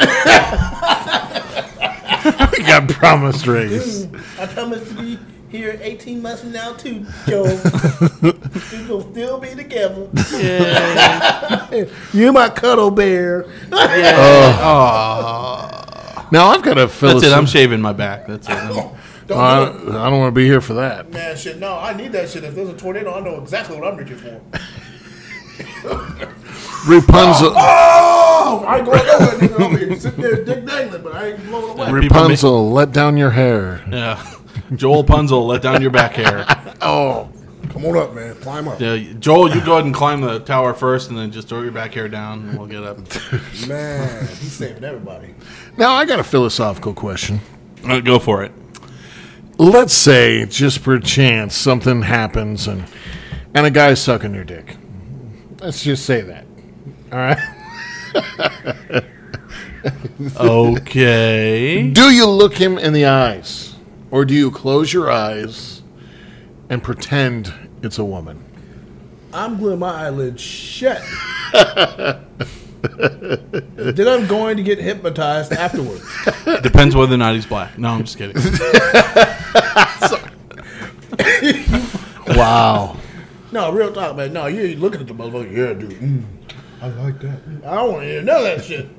We got promised rings. I promise to be here 18 months from now too, Joe. We gonna still be together. Yeah. You my cuddle bear. Now I've got to fill. That's it. I'm shaving my back. That's it. I don't want to be here for that. Man, shit, no, I need that shit. If there's a tornado, I know exactly what I'm reaching for. Rapunzel. Oh! I ain't going nowhere, nigga. I'm here sitting there dick dangling, but I ain't blowing away. Rapunzel, let down your hair. Yeah. Joel Punzel, let down your back hair. Oh, Come on up, man. Climb up. Yeah, Joel, you go ahead and climb the tower first, and then just throw your back hair down, and we'll get up. Man, he's saving everybody. Now, I got a philosophical question. Go for it. Let's say, just per chance, something happens and a guy's sucking your dick. Let's just say that. All right? Okay. Do you look him in the eyes? Or do you close your eyes and pretend it's a woman? I'm gluing my eyelids shut. Then I'm going to get hypnotized afterwards. Depends whether or not he's black. No, I'm just kidding. Wow. No, real talk, man. No, you're looking at the motherfucker. Yeah, dude. I like that. I don't want to hear none of that shit.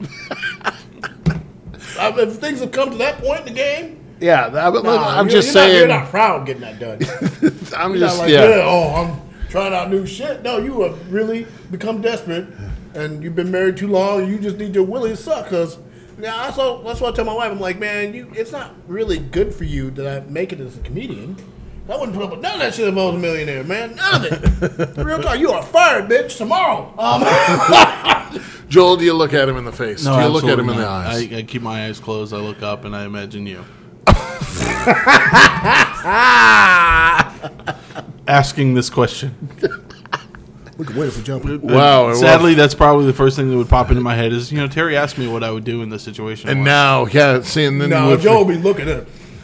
If things have come to that point in the game, I'm just saying. You're not proud getting that done. I'm You're just, not like, I'm trying out new shit. No, you have really become desperate, and you've been married too long, and you just need your willy to suck. Because that's what I tell my wife. I'm like, man, it's not really good for you that I make it as a comedian. I wouldn't put up with none of that shit if I was a millionaire, man. None of it. Real talk, you are fired, bitch, tomorrow. Joel, do you look at him in the face? No, do you look at him absolutely in the not. eyes? I keep my eyes closed. I look up, and I imagine you. Asking this question. We can wait for jumping. Wow. Sadly, that's probably the first thing that would pop into my head is, Terry asked me what I would do in this situation. And now, seeing then. No, Joe will be looking at it.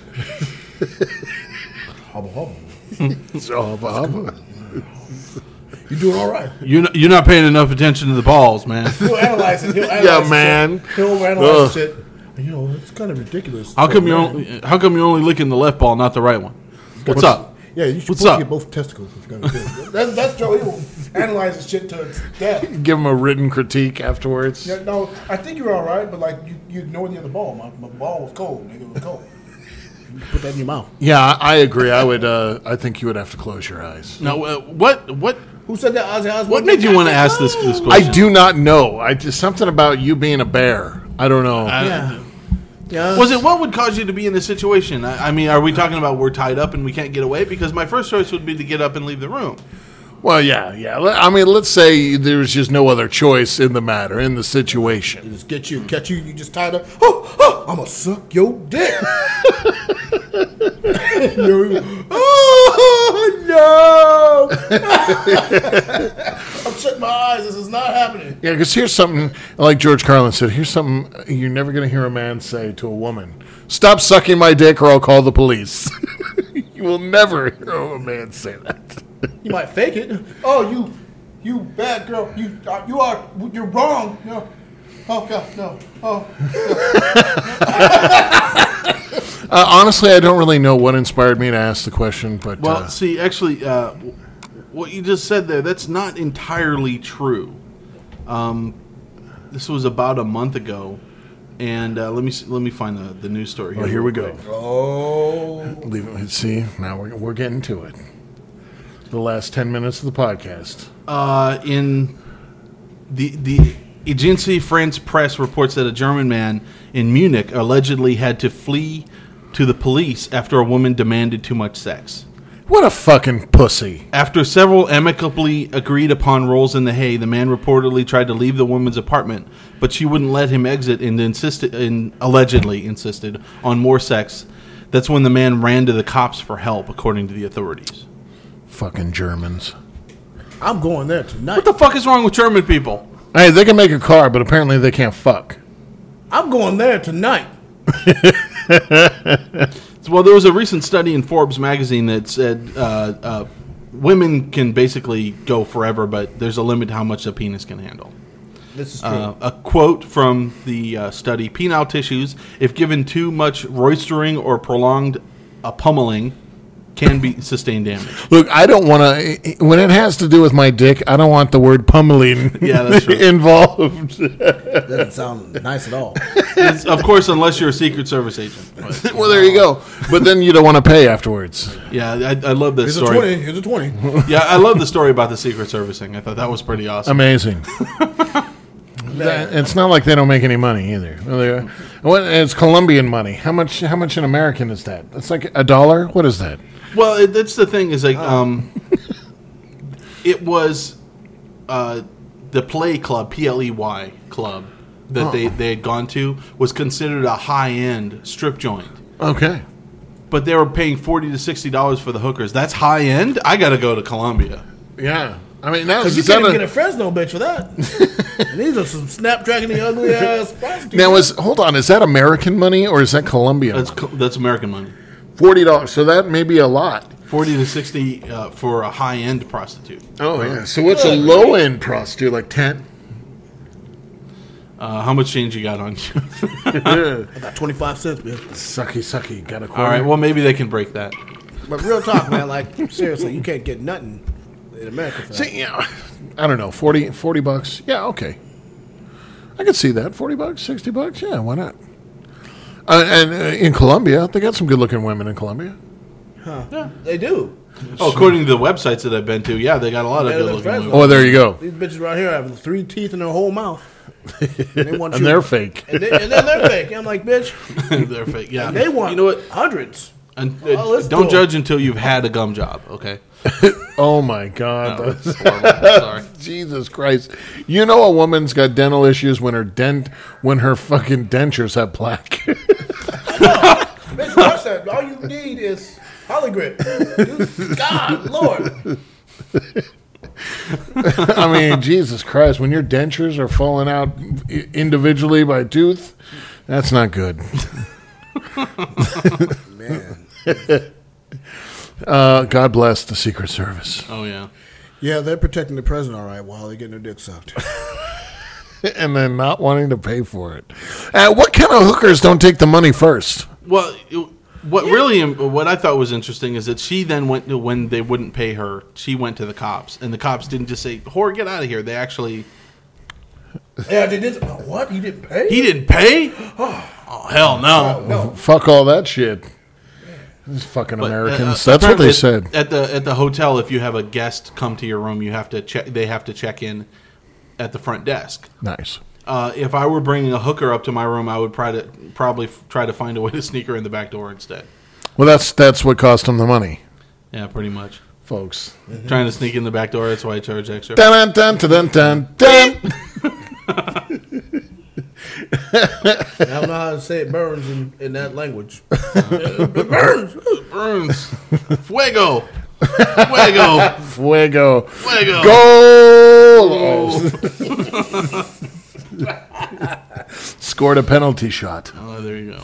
Hubba hubba. You doing all right? You're not paying enough attention to the balls, man. He'll analyze it. Man. He'll analyze the shit. It's kind of ridiculous. How come you're only licking the left ball, not the right one? What's up? Yeah, you should get both testicles if you're going to do it. That's Joe. He will analyze the shit to its death. Give him a written critique afterwards. Yeah, no, I think you're all right, but like you ignored the other ball. My ball was cold. Nigga, it was cold. You put that in your mouth. Yeah, I agree. I would. I think you would have to close your eyes. No, what? Who said that? Ozzy Osbourne? What made you want to ask this question? I do not know. Just something about you being a bear. I don't know. Yeah. Was it what would cause you to be in this situation? I mean, are we talking about we're tied up and we can't get away? Because my first choice would be to get up and leave the room. Well, yeah. I mean, let's say there's just no other choice in the matter, in the situation. Just catch you, you just tied up. Oh, I'm going to suck your dick. Oh, no. I'm shutting my eyes. This is not happening. Yeah, because here's something, like George Carlin said, here's something you're never going to hear a man say to a woman. Stop sucking my dick or I'll call the police. You will never hear a man say that. You might fake it. Oh, you bad girl. You're wrong. No. Oh, God, no. Oh. Honestly, I don't really know what inspired me to ask the question, but... Well, see, actually, what you just said there, that's not entirely true. This was about a month ago, and let me find the news story here. Oh, here we go. Oh. See, now we're getting to it. The last 10 minutes of the podcast. In the Agence France Presse reports that a German man in Munich allegedly had to flee to the police after a woman demanded too much sex. What a fucking pussy. After several amicably agreed upon rolls in the hay, the man reportedly tried to leave the woman's apartment, but she wouldn't let him exit and allegedly insisted on more sex. That's when the man ran to the cops for help, according to the authorities. Fucking Germans. I'm going there tonight. What the fuck is wrong with German people? Hey, they can make a car, but apparently they can't fuck. I'm going there tonight. Well, there was a recent study in Forbes magazine that said women can basically go forever, but there's a limit to how much a penis can handle. This is true. A quote from the study: penile tissues, if given too much roistering or prolonged pummeling, can sustain damage. Look, I don't want to... When it has to do with my dick, I don't want the word pummeling that's right. involved. That doesn't sound nice at all. Of course, unless you're a Secret Service agent. But, Well, there you go. But then you don't want to pay afterwards. yeah, I love this Here's story. Here's a 20. Yeah, I love the story about the Secret Service thing. I thought that was pretty awesome. Amazing. It's not like they don't make any money either. It's Colombian money. How much in American is that? It's like $1? What is that? Well, that's the thing is like It was the Play Club, Pley Club, that they had gone to, was considered a high-end strip joint. Okay. But they were paying $40 to $60 for the hookers. That's high-end? I got to go to Columbia. Yeah. I mean, now Because you can't even get a Fresno bitch for that. And these are some snapdragon ugly ass prostitutes. Now, hold on. Is that American money or is that Colombian money? That's American money. $40. So that may be a lot. 40 to 60 for a high-end prostitute. Oh, yeah. So what's a low-end prostitute? Like 10? How much change you got on you? I got 25 cents, bitch. Sucky. Got a quarter. All right, well, maybe they can break that. But real talk, man. Like, seriously, you can't get nothing in America for that. See, I don't know. $40. Yeah, okay. I could see that. $40, $60. Yeah, why not? And in Colombia, they got some good-looking women in Colombia. Huh. Yeah, they do. Oh, according to the websites that I've been to, yeah, they got a lot of good-looking women. Oh, there you go. These bitches right here have 3 teeth in their whole mouth. And they're fake. And then they're fake. I'm like, bitch. They're fake, yeah. And they want you know what? hundreds. And, let's don't do judge until you've had a gum job, okay? Oh, my God. No, that's horrible. Sorry. Jesus Christ. You know a woman's got dental issues when her fucking dentures have plaque. Bitch, watch that. All you need is Hollygrip. God, Lord. I mean, Jesus Christ, when your dentures are falling out individually by tooth, that's not good. Man. God bless the Secret Service. Oh, yeah. Yeah, they're protecting the president all right while they're getting their dick sucked. And then not wanting to pay for it. What kind of hookers don't take the money first? Well, what I thought was interesting is that she then went to, when they wouldn't pay her, she went to the cops. And the cops didn't just say, "Whore, get out of here." They actually... Yeah, they did. What? He didn't pay? He didn't pay? Oh, hell no. No. Fuck all that shit. These fucking Americans. That's what they said. At the hotel, if you have a guest come to your room, you have to check. They have to check in at the front desk. Nice. If I were bringing a hooker up to my room, I would probably try to find a way to sneak her in the back door instead. Well, that's what cost them the money, Yeah, pretty much. folks. Trying to sneak in the back door, that's why I charge extra. Dun dun dun dun dun. I don't know how to say it burns in that language. It burns. Burns. Fuego. Fuego. Fuego. Fuego. Goal. Scored a penalty shot. Oh, there you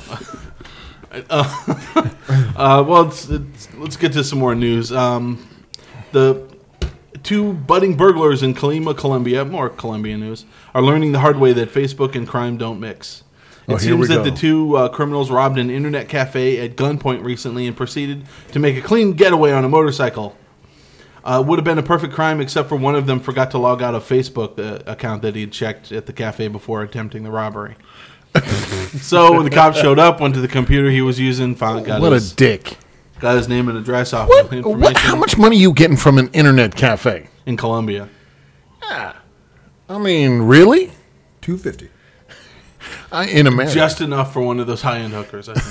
go. Well, let's get to some more news. The two budding burglars in Colima, Colombia, more Colombian news, are learning the hard way that Facebook and crime don't mix. It seems that the two criminals robbed an internet cafe at gunpoint recently and proceeded to make a clean getaway on a motorcycle. Would have been a perfect crime except for one of them forgot to log out of Facebook, the account that he had checked at the cafe before attempting the robbery. So when the cops showed up, went to the computer he was using, got What a dick. Got his name and address off What? of information How much money you getting from an internet cafe? in Colombia. I mean, really? $250. In America. Just enough for one of those high-end hookers, I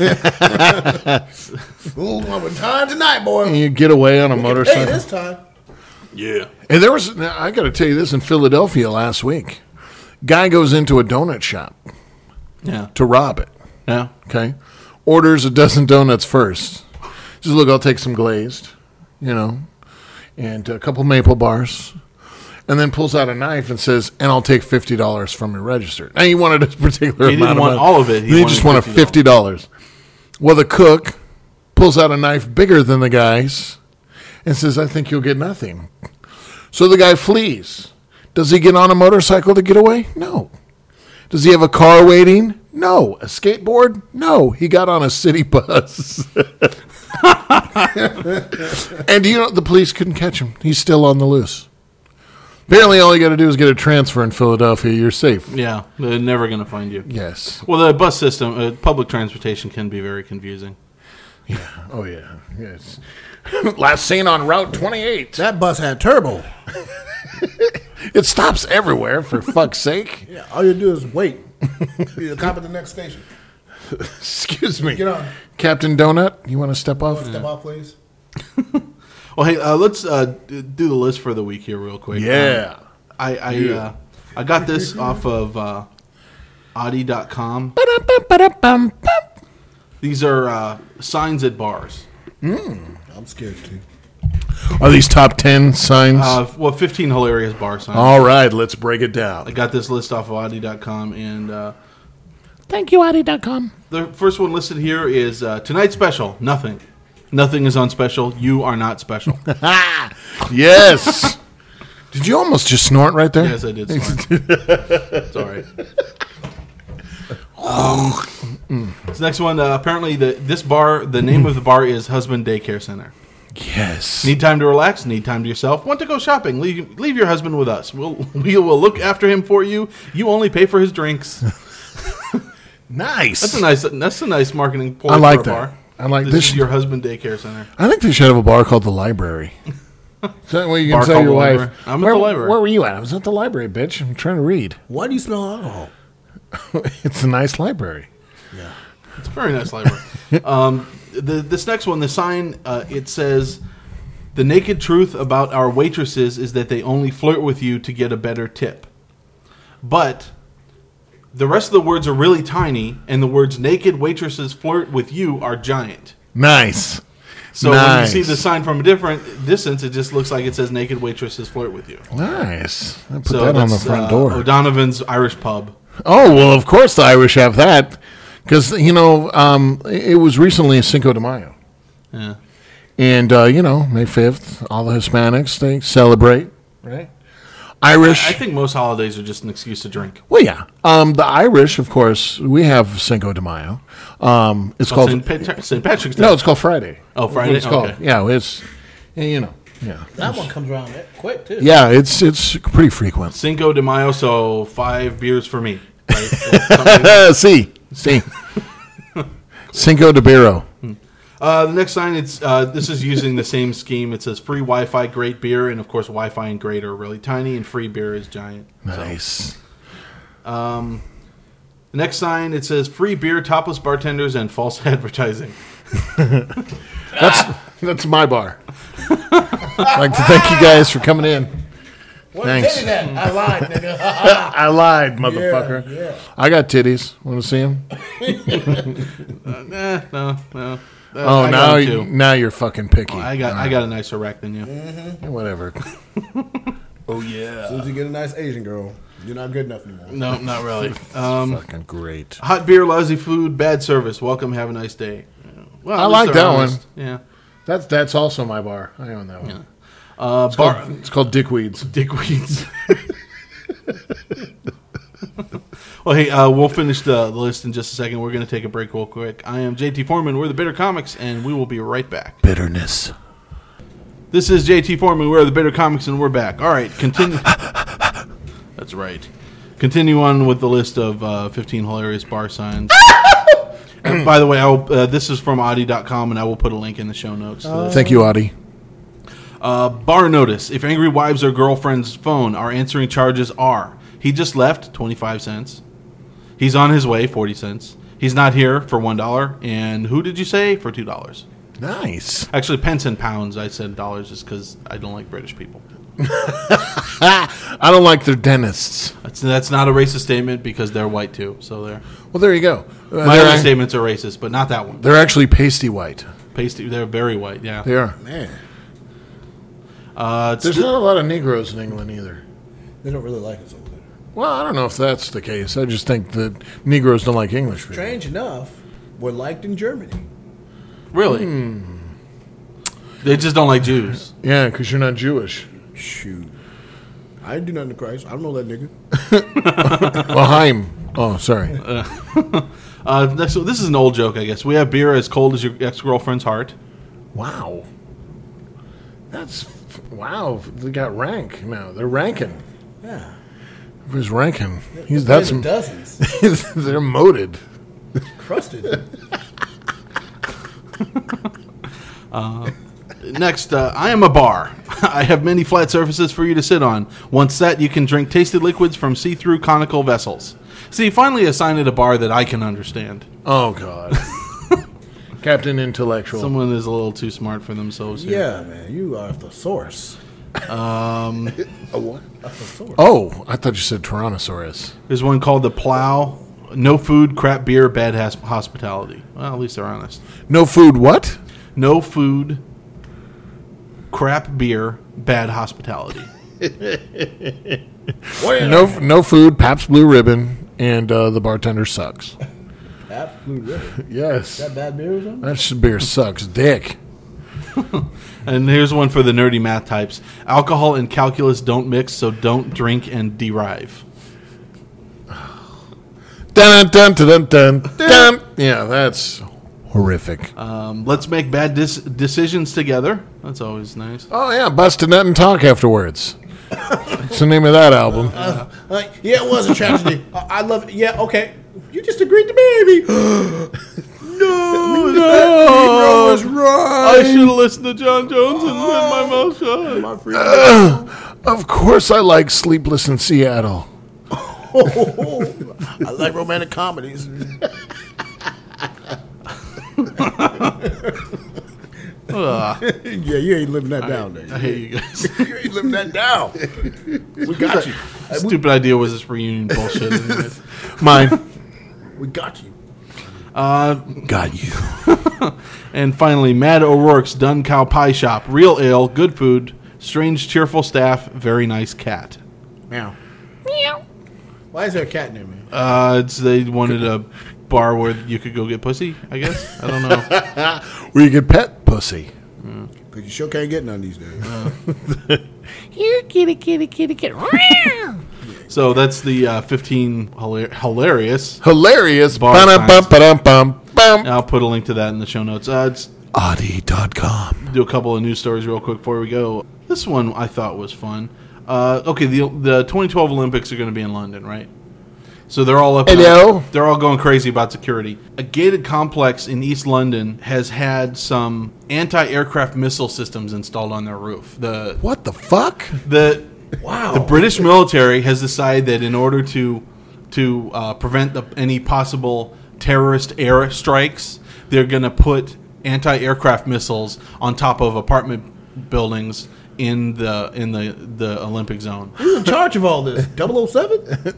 think. Ooh, I'm time tonight, boy. And you get away on a Hey, motorcycle. this time. Yeah. And there was, I got to tell you this, in Philadelphia last week. Guy goes into a donut shop Yeah. to rob it. Yeah. Okay. Orders a dozen donuts first. Just look, I'll take some glazed, and a couple maple bars. And then pulls out a knife and says, and I'll take $50 from your register. Now he wanted a particular He didn't amount of want money. all of it. He just wanted $50. Well, the cook pulls out a knife bigger than the guy's and says, I think you'll get nothing. So the guy flees. Does he get on a motorcycle to get away? No. Does he have a car waiting? No. A skateboard? No. He got on a city bus. And the police couldn't catch him. He's still on the loose. Apparently, all you got to do is get a transfer in Philadelphia. You're safe. Yeah. They're never going to find you. Yes. Well, the bus system, public transportation can be very confusing. Yeah. Oh, yeah. Yes. Last seen on Route 28. That bus had turbo. It stops everywhere, for fuck's sake. Yeah, all you do is wait. Be the cop at the next station. Excuse me. Get on. Captain Donut, you want to step off? Step off, please. Well, hey, let's do the list for the week here real quick. Yeah. I got this off of Audi.com. These are signs at bars. I'm scared too. Are these top 10 signs? 15 hilarious bar signs. All right, let's break it down. I got this list off of Audi.com, and Thank you, Audi.com. the first one listed here is tonight's special. Nothing. Nothing is on special. You are not special. Yes. Did you almost just snort right there? Yes, I did. Sorry. This next one, apparently this bar, the name of the bar is Husband Daycare Center. Yes. Need time to relax? Need time to yourself? Want to go shopping? Leave your husband with us. We will look after him for you. You only pay for his drinks. Nice. That's a nice marketing point I like for a that. bar. I like This this. is your Husband Daycare Center. I think they should have a bar called the Library. Is that what you can Bar tell called your the wife? Library. I'm at the library. Where were you at? I was at the library, bitch. I'm trying to read. Why do you smell alcohol? It's a nice library. It's a very nice library. This next one, the sign, it says, "The naked truth about our waitresses is that they only flirt with you to get a better tip." But the rest of the words are really tiny, and the words "naked waitresses flirt with you" are giant. Nice. So when you Nice. see the sign from a different distance, it just looks like it says "naked waitresses flirt with you." Nice. I put So that on the that's, front door. O'Donovan's Irish Pub. Oh, well, of course the Irish have that. Because, it was recently Cinco de Mayo. Yeah. And, May 5th, all the Hispanics, they celebrate, right? Irish. I think most holidays are just an excuse to drink. Well, yeah. The Irish, of course, we have Cinco de Mayo. It's called... St. Patrick's Day. No, it's called Friday. Oh, Friday? It's called. Okay. Yeah, it's, yeah. That one comes around quick too. Yeah, it's pretty frequent. Cinco de Mayo, so 5 beers for me. Right? Something- See. Cinco de Biro. The next sign, this is using the same scheme. It says free Wi-Fi, great beer, and of course Wi-Fi and great are really tiny, and free beer is giant. Nice. The next sign, it says free beer, topless bartenders, and false advertising. That's my bar. I'd like to thank you guys for coming in. Thanks. I lied, nigga. I lied, motherfucker. Yeah. I got titties. Want to see them? No. Oh, I now got two. now you're fucking picky. I got a nicer rack than you. Whatever. Oh yeah. As soon as you get a nice Asian girl, you're not good enough anymore. No, not really. Fucking great. Hot beer, lousy food, bad service. Welcome, have a nice day. Well, I at least like they're that one. honest. Yeah. That's also my bar. I own that one. It's called Dickweeds. Dickweeds. Well, hey, we'll finish the list in just a second. We're going to take a break real quick. I am JT Foreman. We're the Bitter Comics, and we will be right back. Bitterness. This is JT Foreman. We're the Bitter Comics, and we're back. All right, continue. That's right. Continue on with the list of 15 hilarious bar signs. And by the way, this is from Audi.com, and I will put a link in the show notes. Thank you, Audie. Bar notice. If angry wives or girlfriend's phone are answering charges are: he just left, 25 cents. He's on his way, 40 cents. He's not here, for $1. And who did you say? For $2. Nice. Actually, pence and pounds. I said dollars just because I don't like British people. I don't like their dentists. That's not a racist statement because they're white too. So there. Well, there you go. My other statements are racist, but not that one. They're actually pasty white. Pasty. They're very white. Yeah. They are. Man, There's not a lot of Negroes in England either. they don't really like us over there. Well, I don't know if that's the case. I just think that Negroes don't like English people. Strange enough, we're liked in Germany. Really. They just don't like Jews. Yeah, because you're not Jewish. Shoot. I didn't do nothing to Christ. I don't know that nigga. Well, Haim. Oh, sorry. So this is an old joke, I guess. We have beer as cold as your ex-girlfriend's heart. Wow. Wow. They got rank now. They're ranking. Yeah. Who's ranking? That's dozens. They're moated. Crusted. Next, I am a bar. I have many flat surfaces for you to sit on. Once set, you can drink tasted liquids from see-through conical vessels. See, finally a sign at a bar that I can understand. Oh, God. Captain Intellectual. Someone is a little too smart for themselves here. Yeah, man, you are the source. A what? A thesaurus. Oh, I thought you said Tyrannosaurus. There's one called The Plow. No food, crap beer, bad hospitality. Well, at least they're honest. No food, what? No food, crap beer, bad hospitality. No food, Pabst Blue Ribbon, and the bartender sucks. Absolute ribbon. Yes. That bad beer or something? That beer sucks dick. And here's one for the nerdy math types. Alcohol and calculus don't mix, so don't drink and derive. Dun dun dun dun dun dun. Yeah, that's horrific. Let's make bad decisions together. That's always nice. Oh yeah, bust a nut and talk afterwards. That's the name of that album. Yeah, it was a tragedy. I love it. Yeah, okay. You just agreed to marry me. No, no. was right. I should have listened to John Jones and had my mouth shut. My freedom. Of course, I like Sleepless in Seattle. I like romantic comedies. Yeah, you ain't living that down there. I hate you guys. You ain't living that down. We got you. Stupid idea was this reunion bullshit. Anyways. Mine. We got you. Got you. And finally, Mad O'Rourke's Dun Cow Pie Shop. Real ale, good food, strange, cheerful staff, very nice cat. Meow. Meow. Why is there a cat near me? They wanted a bar where you could go get pussy, I guess. I don't know. Where you get pet pussy. Because you sure can't get none these days. Here, kitty, kitty, kitty, kitty. So that's the 15 hilarious. Hilarious. Bar Ba-dum-bum-ba-dum-bum-bum. I'll put a link to that in the show notes. Audi.com. Do a couple of news stories real quick before we go. This one I thought was fun. Okay, the 2012 Olympics are going to be in London, right? So they're all up. Hello? They're all going crazy about security. A gated complex in East London has had some anti-aircraft missile systems installed on their roof. What the fuck? Wow. The British military has decided that in order to prevent any possible terrorist air strikes, they're going to put anti-aircraft missiles on top of apartment buildings in the Olympic zone. Who's in charge of all this? 007?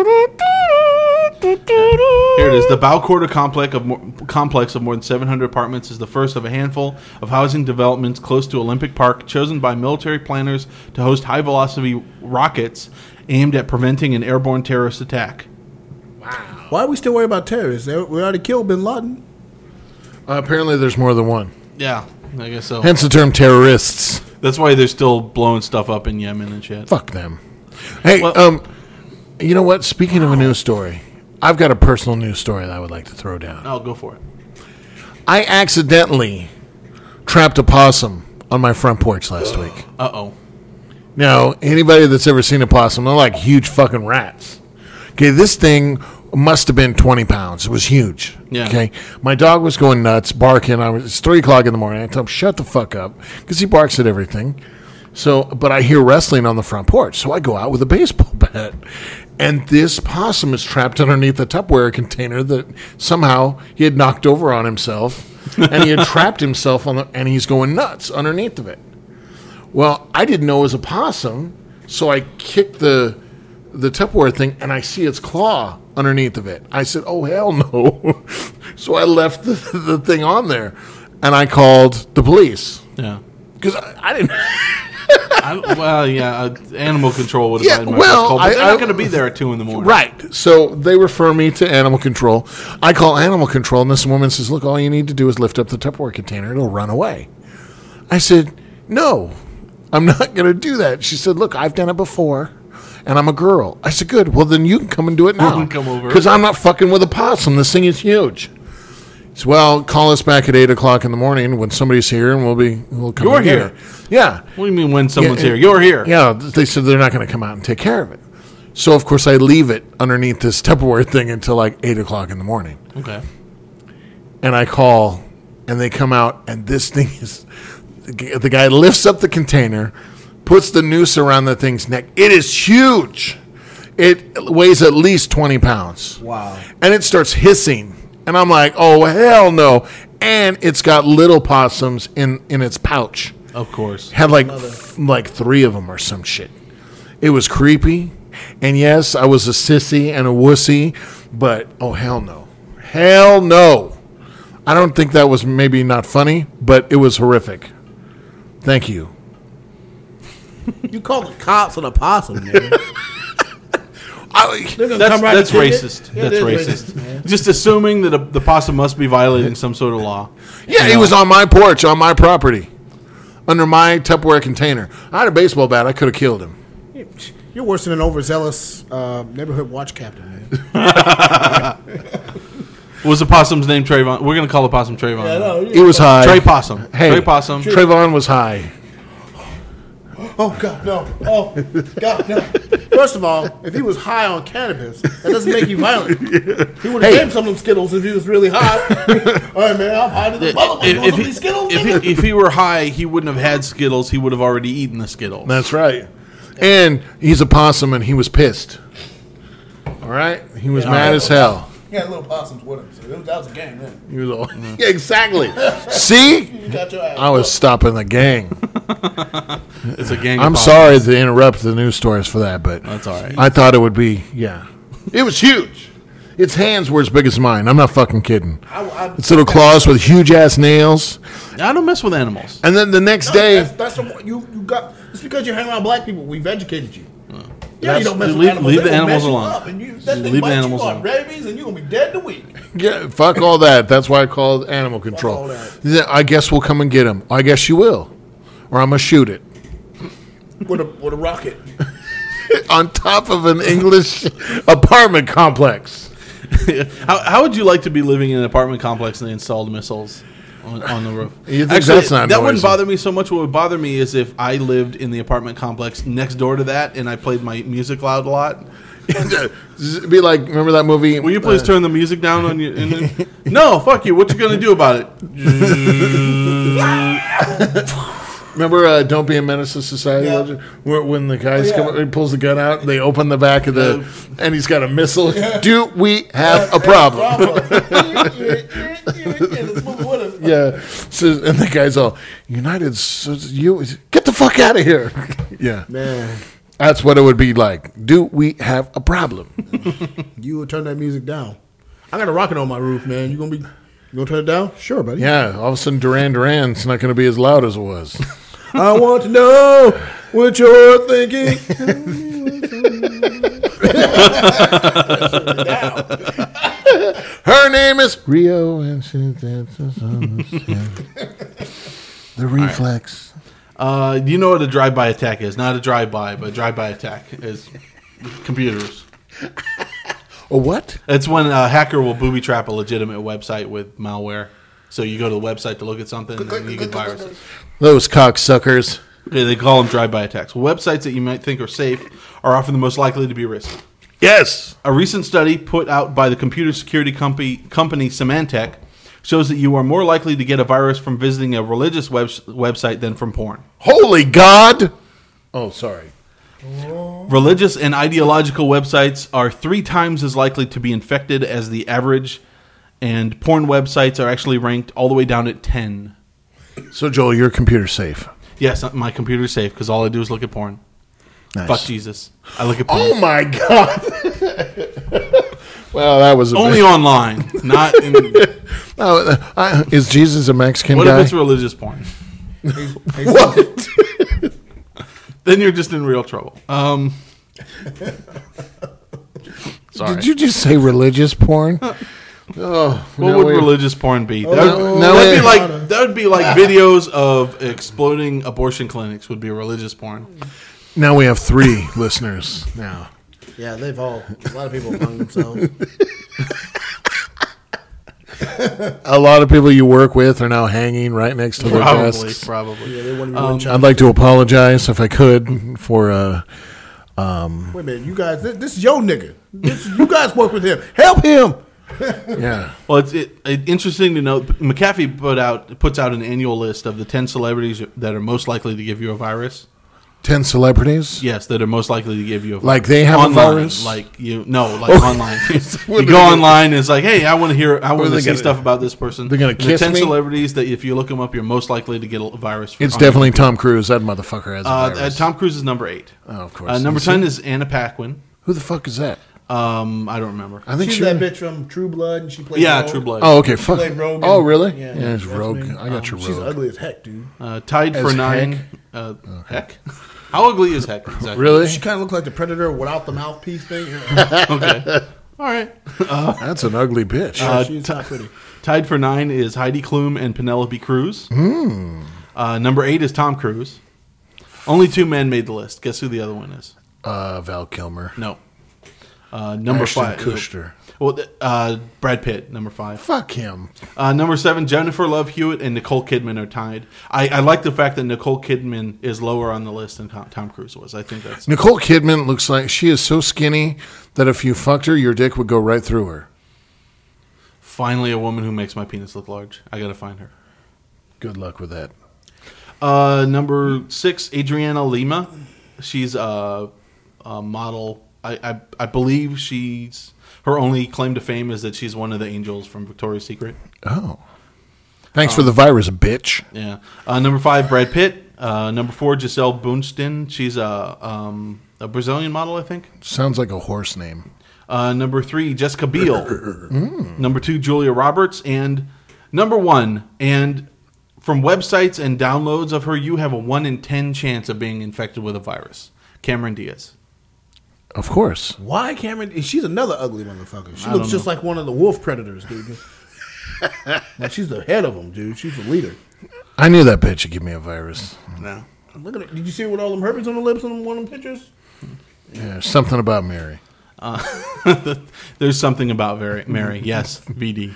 Here it is. The Balcorda complex of more than 700 apartments is the first of a handful of housing developments close to Olympic Park, chosen by military planners to host high-velocity rockets aimed at preventing an airborne terrorist attack. Why are we still worried about terrorists? We already killed bin Laden. Apparently, there's more than one. Yeah, I guess so. Hence the term terrorists. That's why they're still blowing stuff up in Yemen and shit. Fuck them. Hey, Well- you know what? Speaking of a news story, I've got a personal news story that I would like to throw down. I'll go for it. I accidentally trapped a possum on my front porch last week. Uh-oh. Now, anybody that's ever seen a possum, they're like huge fucking rats. Okay, this thing must have been 20 pounds. It was huge. Yeah. Okay, my dog was going nuts, barking. It's 3 o'clock in the morning. I tell him, shut the fuck up, because he barks at everything. So, but I hear wrestling on the front porch, so I go out with a baseball bat. And this possum is trapped underneath a Tupperware container that somehow he had knocked over on himself, and he had trapped himself and he's going nuts underneath of it. Well, I didn't know it was a possum, so I kicked the Tupperware thing, and I see its claw underneath of it. I said, "Oh hell no!" So I left the thing on there, and I called the police Yeah. because I didn't. Animal control would have Yeah, been my well, first call, but they're I- not going to be there at 2 in the morning. Right. So they refer me to animal control. I call animal control, and this woman says, "Look, all you need to do is lift up the Tupperware container. It'll run away." I said, "No, I'm not going to do that." She said, "Look, I've done it before, and I'm a girl." I said, "Good. Well, then you can come and do it now. can come over. Because I'm not fucking with a possum. This thing is huge." So, well, call us back at 8 o'clock in the morning when somebody's here, and we'll come. You're and get here. it. Yeah. What do you mean when someone's Yeah, here? You're here. Yeah, they said they're not going to come out and take care of it. So, of course, I leave it underneath this Tupperware thing until like 8 o'clock in the morning. Okay. And I call, and they come out, and this thing is... The guy lifts up the container, puts the noose around the thing's neck. It is huge. It weighs at least 20 pounds. Wow. And it starts hissing. And I'm like, oh, hell no. and it's got little possums in its pouch. Of course. Had like 3 of them or some shit. It was creepy, and yes, I was a sissy and a wussy, but oh hell no, hell no. I don't think that was maybe not funny, but it was horrific. Thank you. You called the cops on a possum, nigga. That's racist. That's racist. Man. Just assuming that the possum must be violating some sort of law. Yeah, he was on my porch, on my property, under my Tupperware container. I had a baseball bat. I could have killed him. You're worse than an overzealous neighborhood watch captain, man. Was the possum's name Trayvon? We're going to call the possum Trayvon. Yeah, no, He was high. Trey Possum. Hey, Trey Possum. Trayvon was high. Oh, God, no. Oh, God, no. First of all, if he was high on cannabis, that doesn't make you violent. He would have named some of them Skittles if he was really high. All right, man, I'm high to the motherfucker. Want some of these Skittles? If he were high, he wouldn't have had Skittles. He would have already eaten the Skittles. That's right. And he's a possum, and he was pissed. All right? He was mad as hell. He had little possums with him, so that was a gang, man. He was all, yeah, exactly. See? You got your ass. I was stopping the gang. It's a gang. I'm of sorry possums. to interrupt the news stories for that, but That's all right. I thought it would be, yeah. It was huge. Its hands were as big as mine. I'm not fucking kidding. Its little claws with huge-ass nails. I don't mess with animals. And then the next No, day... that's you got. It's because you hang around black people. We've educated you. Yeah, That's- you don't mess with leave- animals. leave They the gonna animals mess you alone. up, and that Just thing leave the bites animals you alone. rabies, and you're gonna be dead in a week. Yeah, fuck all that. That's why I called animal control. all that. Yeah, I guess we'll come and get him. I guess you will. Or I'm going to shoot it. With a rocket. On top of an English apartment complex. How would you like to be living in an apartment complex and they installed missiles on the roof? You think that's not that wouldn't noisy? bother me so much. What would bother me is if I lived in the apartment complex next door to that and I played my music loud a lot. It'd be like, remember that movie? Will you please turn the music down on your? No, fuck you. What you gonna do about it? Remember Don't Be a Menace to Society? Yeah. Legend? Where, when the guys Oh, yeah. come, he pulls the gun out, they open the back of the, and he's got a missile. Do we have a problem? Yeah. So, and the guy's all, United, you get the fuck out of here. Yeah. Man, That's what it would be like. Do we have a problem? you would turn that music down. I got a rocket on my roof, man. You gonna turn it down? Sure, buddy. Yeah. All of a sudden, Duran Duran's not going to be as loud as it was. I want to know what you're thinking. Her name is Rio, and she dances on the sand. The reflex. You know what a drive-by attack is? Not a drive-by, but a drive-by attack is computers. A what? It's when a hacker will booby trap a legitimate website with malware. So you go to the website to look at something, and then you get viruses. Those cocksuckers. Yeah, they call them drive-by attacks. Websites that you might think are safe are often the most likely to be risky. Yes. A recent study put out by the computer security company Symantec shows that you are more likely to get a virus from visiting a religious website than from porn. Holy God. Oh, sorry. Religious and ideological websites are 3 times as likely to be infected as the average, and porn websites are actually ranked all the way down at 10. So, Joel, your computer's safe. Yes, my computer's safe because all I do is look at porn. Nice. Fuck Jesus. I look at porn. Oh, my God. Well, that was a Only bit. online, not in... Is Jesus a Mexican What guy? if it's religious porn? What? Then you're just in real trouble. Sorry. Did you just say religious porn? Oh, What would religious porn be? That would be like videos of exploding abortion clinics would be religious porn. Now we have 3 listeners now. Yeah, a lot of people have hung themselves. A lot of people you work with are now hanging right next to their desks. Probably. Yeah, they wouldn't even I'd like to apologize if I could for Wait a minute, you guys. This is your nigga. You guys work with him. Help him. yeah. Well, it's interesting to note. McAfee puts out an annual list of the 10 celebrities that are most likely to give you a virus. 10 celebrities? Yes, that are most likely to give you a virus. Like they have online, a virus? Like online. You go online and it's like, hey, I want to see stuff about this person. They're gonna The kiss 10 me? celebrities that if you look them up, you're most likely to get a virus. It's definitely Tom Cruise. That motherfucker has a virus. Tom Cruise is number 8. Oh, of course. Number 10 is Anna Paquin. Who the fuck is that? I don't remember. I think She's that bitch from True Blood, and she played. Rogue. True Blood. Oh, okay. Fuck. Played Rogue. Oh, really? Yeah, it's that's Rogue. me. I got your She's Rogue. ugly as heck, dude. Tied for As 9. Heck? How ugly is Heck? Exactly? Really? She kind of looks like the Predator without the mouthpiece thing. Okay. All right. That's an ugly bitch. She's not pretty. Tied for 9 is Heidi Klum and Penelope Cruz. Number 8 is Tom Cruise. Only 2 men made the list. Guess who the other one is? Val Kilmer. No. Number Ashton 5. Kutcher. Well, Brad Pitt, number 5. Fuck him. Number 7, Jennifer Love Hewitt and Nicole Kidman are tied. I like the fact that Nicole Kidman is lower on the list than Tom Cruise was. I think that's... Nicole Kidman looks like she is so skinny that if you fucked her, your dick would go right through her. Finally, a woman who makes my penis look large. I got to find her. Good luck with that. Number 6, Adriana Lima. She's a model. I believe she's... Her only claim to fame is that she's one of the angels from Victoria's Secret. Oh. Thanks for the virus, bitch. Yeah. Number 5, Brad Pitt. Number 4, Gisele Bundchen. She's a Brazilian model, I think. Sounds like a horse name. Number 3, Jessica Biel. Number 2, Julia Roberts. And number 1, and from websites and downloads of her, you have a 1 in 10 chance of being infected with a virus. Cameron Diaz. Of course. Why Cameron? She's another ugly motherfucker. She I looks don't just know. like one of the wolf predators, dude. Like she's the head of them, dude. She's the leader. I knew that bitch would give me a virus. No. Look at it. Did you see her with all them herpes on the lips on one of them pictures? Yeah, something about Mary. There's something about Mary. Yes, VD.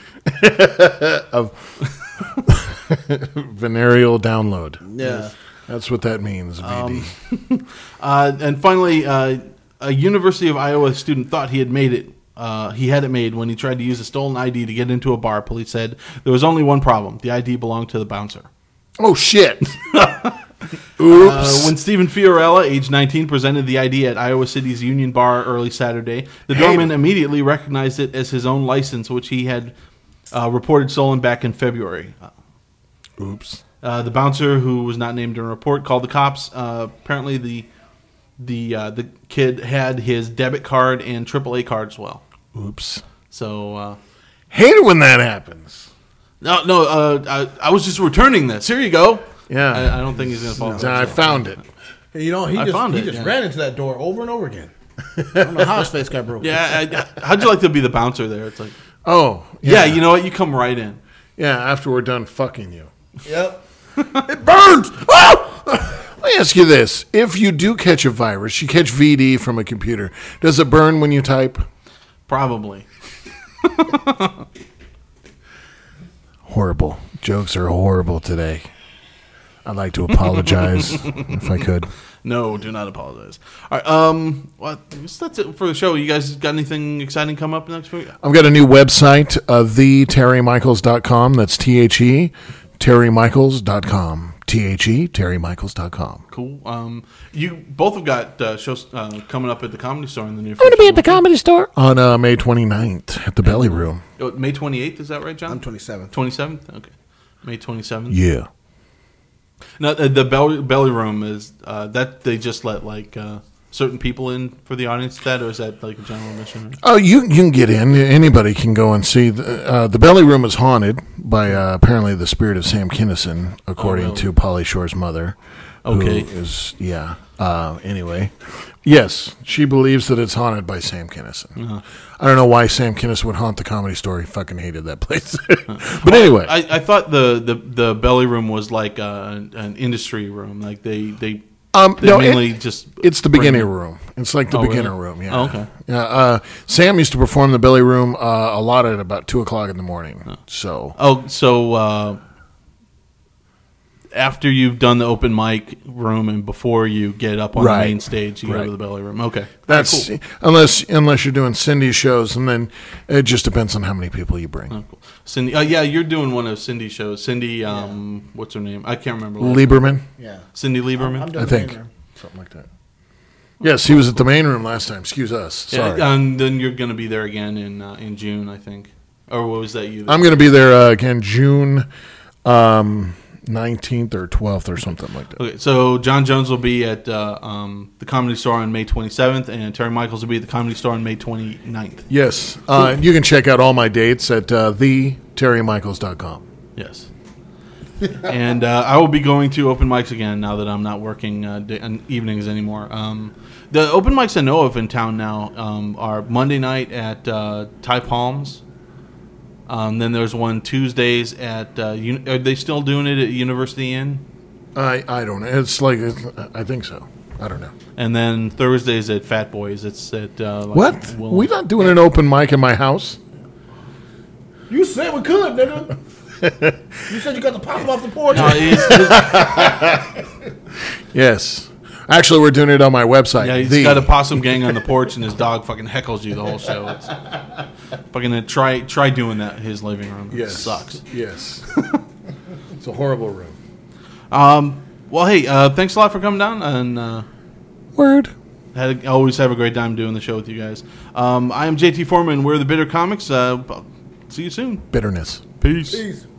Venereal download. Yeah. That's what that means, VD. And finally, a University of Iowa student thought he had made it. He had it made when he tried to use a stolen ID to get into a bar. Police said there was only one problem. The ID belonged to the bouncer. Oh, shit. Oops. When Stephen Fiorella, age 19, presented the ID at Iowa City's Union Bar early Saturday, the doorman immediately recognized it as his own license, which he had reported stolen back in February. Oops. The bouncer, who was not named in a report, called the cops. Apparently, the kid had his debit card and AAA card as well. Oops. So, Hate it when that happens. I was just returning this. Here you go. Yeah. I don't think he's going to fall. for I it. found it. And you know, he I just found it, just yeah. ran into that door over and over again. I don't know how his face got broken. Yeah, how'd you like to be the bouncer there? It's like, Oh. yeah, you know what? You come right in. Yeah, after we're done fucking you. Yep. It burns! Oh! Let me ask you this. If you do catch a virus, you catch VD from a computer, does it burn when you type? Probably. Horrible. Jokes are horrible today. I'd like to apologize if I could. No, do not apologize. All right, well, I guess that's it for the show. You guys got anything exciting come up next week? I've got a new website, theterrymichaels.com. That's THE, terrymichaels.com. THE, terrymichaels.com. Cool. You both have got shows coming up at the Comedy Store in the near I'm future. going to be at the Comedy Store on May 29th at the Belly Room. Oh, May 28th, is that right, John? I'm 27. 27th? Okay. May 27th? Yeah. No, the belly Room is that they just let like certain people in for the audience, or is that like a general admission? Oh, you can get in. Anybody can go and see. The Belly Room is haunted by apparently the spirit of Sam Kinison, according really? to Pauly Shore's mother. Okay. Who is, yeah. Anyway. Yes, she believes that it's haunted by Sam Kinison. I don't know why Sam Kinison would haunt the Comedy Store. He fucking hated that place. But anyway. I thought the belly room was like an industry room. Like they mainly just it's the beginner room. It's like the Oh, beginner really? room. Yeah. Oh, okay. Yeah. Sam used to perform the Belly Room a lot at about 2:00 in the morning. So. So after you've done the open mic room and before you get up on Right. the main stage, you go Right. to the belly room. Okay, That's cool. unless you're doing Cindy's shows, and then it just depends on how many people you bring. Oh, cool. Cindy, yeah, you're doing one of Cindy's shows. Cindy, what's her name? I can't remember. Lieberman. Yeah. Cindy Lieberman. I'm doing I think. the something like that. Yes, he was at the main room last time. Excuse us. Sorry. Yeah, and then you're going to be there again in June, I think. Or what was that you? I'm going to be there again June 19th or 12th or something like that. Okay, so John Jones will be at the Comedy Store on May 27th, and Terry Michaels will be at the Comedy Store on May 29th. Yes. You can check out all my dates at theterrymichaels.com. Yes. And I will be going to open mics again now that I'm not working evenings anymore. The open mics I know of in town now are Monday night at Ty Palms. Then there's one Tuesdays at. Are they still doing it at University Inn? I don't know. It's like I think so. I don't know. And then Thursdays at Fat Boys. It's at What? We not doing an open mic in my house? You said we could, nigga. You said you got to pop him off the porch. No, Yes. Actually, we're doing it on my website. yeah, he's got a possum gang on the porch, and his dog fucking heckles you the whole show. It's fucking try doing that in his living room. Yes. It sucks. Yes. It's a horrible room. Well, hey, thanks a lot for coming down, and Word. always have a great time doing the show with you guys. I am JT Foreman. We're the Bitter Comics. See you soon. Bitterness. Peace. Peace.